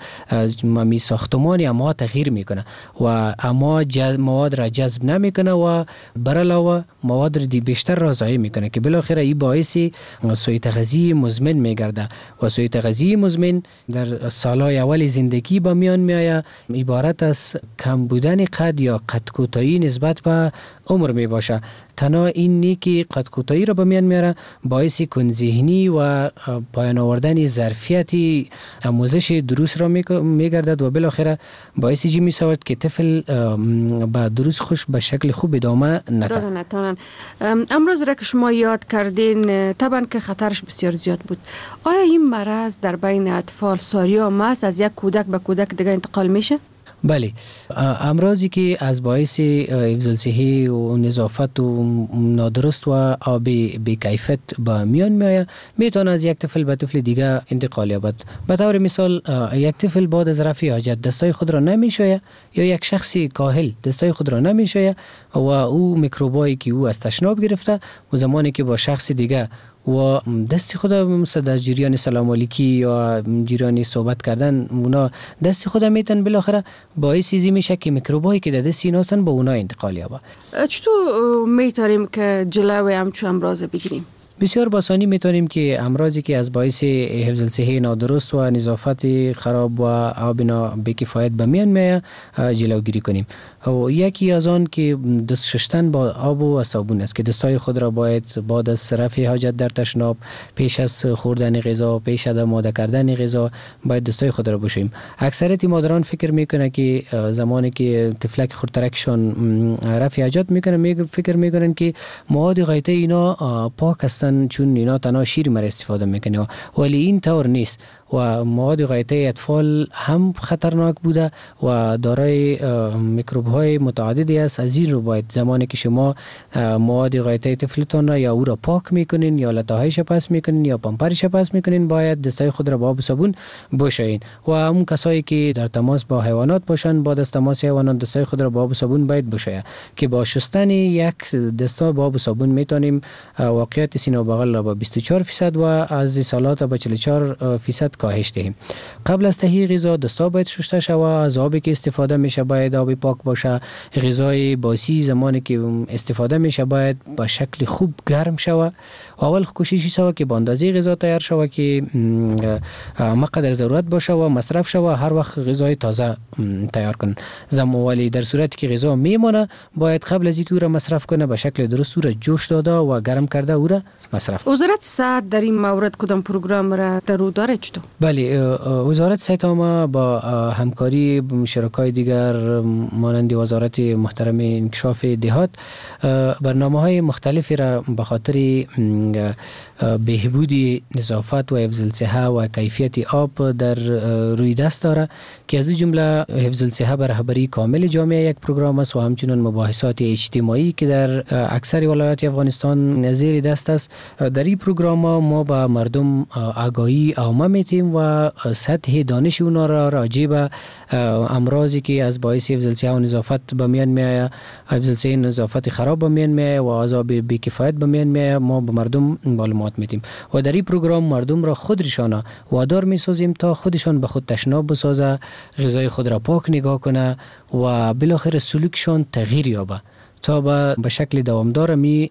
می ساختمان اما تغییر میکنه و اما مواد را جذب نمیکنه و بر علاوه مواد را بیشتر را ضایع میکنه که بالاخره این باعث سوء تغذیه مزمن میگرده و سوء تغذیه مزمن در سالهای اول زندگی به میان میآید. عبارت از کم بودن قد یا قد کوتاهی نسبت به عمر می باشه. تنها این نی که قد کوتاهی را به میان میاره باعث کندذهنی و پایان آوردن ظرفیت آموزش درست را میگردد و بالاخره باعث می شود که طفل با درست خوش به شکل خوب ادامه نتانن. امروز را که شما یاد کردین طبعا که خطرش بسیار زیاد بود. آیا این مرض در بین اطفال ساریام است، از یک کودک به کودک دیگه انتقال میشه؟ بله، امراضی که از باعث حفظ الصحه و نظافت و نادرست و آب بی‌کیفیت به میان میآید میتونه از یک طفل به طفل دیگه انتقال یابد. به طور مثال یک طفل بعد از رفع حاجت دستای خود را نمیشوید یا یک شخص کاهل دستای خود را نمیشوید و او میکروبایی که او از تشناب گرفته و زمانی که با شخص دیگه و دست خود مثل در جریان سلام علیکی یا جریان صحبت کردن اونا دست خود میتن بالاخره باعث چیزی میشه که میکروبایی که در دست اینا هستن با اونا انتقال یابه. چطور میتونیم که جلوی همچون امراض بگیریم؟ بسیار با آسانی میتونیم که امراضی که از باعث حفظ الصحه نادرست و نظافت خراب و آب بی‌کفایت به میان میآید جلوگیری کنیم. و یکی از آن که دست شستن با آب و صابون است که دستای خود را باید بعد از رفع حاجت در تشناب، پیش از خوردن غذا، پیش از آماده کردن غذا باید دستای خود را بشوییم. اکثریت مادران فکر میکنه که زمانی که طفلک خردترکشان رفع حاجت میکنه فکر میکنن که مواد غایطه اینا پاک هستن چون اینا تنها شیر مر استفاده میکنه، ولی این طور نیست و مواد غایطه اطفال هم خطرناک بوده و دارای میکروب های متعددی است. از این رو باید زمانی که شما مواد غایطه طفلتان را یا او را پاک میکنین یا لطهایش پس میکنین یا پمپرش پس میکنین باید دستای خود را با آب و صابون بشویین و همون کسایی که در تماس با حیوانات باشن بعد از تماس حیوانات دستای خود را با آب و صابون باید بشویه که با شستن یک دستا با آب و صابون میتونیم واقعیت سینه و بغل را با 24% و از اصالات با 44% کاهش دهیم. قبل از تهیه غذا دستا باید شسته شود، از آبی که استفاده میشه باید آب پاک باشه. غذای باسی زمانی که استفاده میشه باید با شکل خوب گرم شود. اول کوشش شود که با اندازه غذا تیار شود که مقدار ضرورت باشه و مصرف شود. هر وقت غذای تازه تیار کن. ولی در صورتی که غذا میمونه باید قبل از اینکه او را مصرف کنه به شکل درست او را جوش داده و گرم کرده او را مصرف. وزارت صحت در این مورد کدام پروگرام را در رو داره چطور؟ بله، وزارت صحت ما با همکاری شرکای دیگر مانند وزارت محترم انکشاف دهات برنامه‌های مختلفی را به خاطر بهبود نظافت و حفظ الصحه و کیفیت آب در روی دست داره که از جمله حفظ الصحه به رهبری کامل جامعه یک پروگرام است و همچنین مباحثات اجتماعی که در اکثر ولایات افغانستان زیر دست است. در این پروگرام ما با مردم آگاهی عامه میتیم و سطح دانش اونا را راجع به امراضی که از باعث حفظ الصحه و نظافت به میان میآید، حفظ الصحه و نظافت خراب به میان میآید و عذاب بی‌کفایت به میان میآید، ما به مردم معلومات میدیم و در این پروگرام مردم را خودشان وادار میسازیم تا خودشان به خود تشناب بسازه، غذای خود را پاک نگاه کنه و بالاخره سلوکشان تغییر یابه تا به شکل دوامدار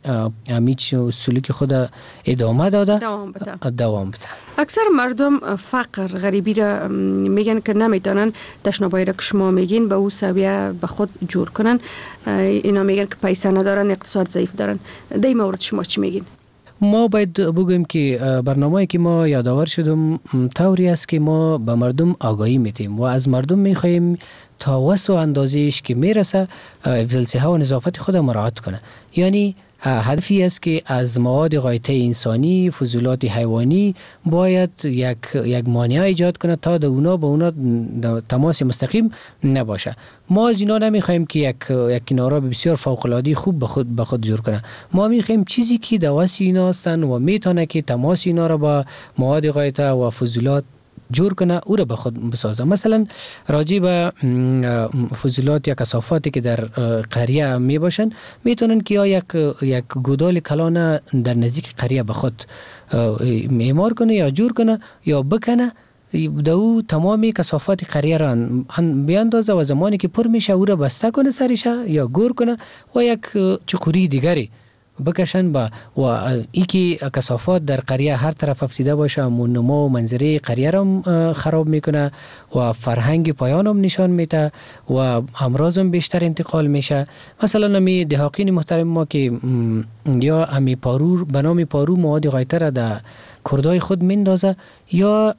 سلوک خود ادامه داده دوام بده. اکثر مردم فقر غریبی را میگن که نمیتونن تشنابایی را که شما میگین به او سویه به خود جور کنن. اینا میگن که پیسه ندارن، اقتصاد ضعیف دارن. در این مورد شما چی میگین؟ ما باید بگویم که برنامه‌ای که ما یادآور شدیم طوری است که ما به مردم آگاهی میدیم و از مردم میخواهیم تا وسع و اندازه‌اش که میرسه حفظ الصحه و نظافت خود مراعات کنه. یعنی هدفی است که از مواد غایطه انسانی، فضولات حیوانی باید یک مانع ایجاد کنه تا به اونا تماس مستقیم نباشه. ما از اینا نمیخوایم که یک کنارا بسیار فوق‌العاده خوب به خود جور کنه. ما میخوایم چیزی که دواسی اینا هستن و میتونه که تماس اینا را با مواد غایطه و فضولات جور کنه او را به خود بسازه. مثلا راجع به فضولات یا کثافاتی که در قریه می باشن میتونن که یا یک گودال کلان در نزدیک قریه به خود معمار کنه یا جور کنه یا بکنه، دو تمامی کثافات قریه را بیاندازه و زمانی که پر میشه او را بسته کنه سرش یا گور کنه و یک چقوری دیگری بکشن و ای که کثافات در قریه هر طرف افتیده باشه نما و منظره قریه را خراب میکنه و فرهنگ پایانم نشان میده و امراضم بیشتر انتقال میشه. مثلا همی دهاقین محترم ما که یا همی پارور به نام پارو مواد غایطه را در کردای خود میندازه یا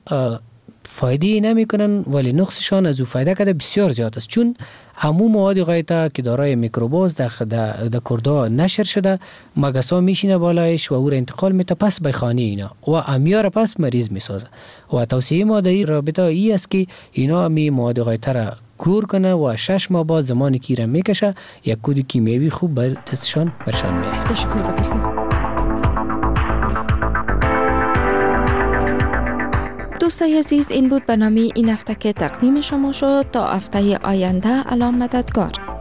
فایده نمی کنن ولی نقصشان از او فایده کده بسیار زیاد است، چون همون مواد غایطه که دارای میکروباز در کردا نشر شده مگسا میشینه بالایش و او را انتقال میده پس به خانه اینا و امیار پس مریض میسازه. و توصیه ما در این رابطه ای است که اینا می مواد غایطه را گور کنه و 6 ماه بعد زمانی که را میکشه یک کود کیمیایی خوب بر دستشان برشان میاره. تشکر بفرستید. دوستای عزیز، این بود برنامه این هفته که تقدیم شما شد. تا هفته آینده، الله مددگار.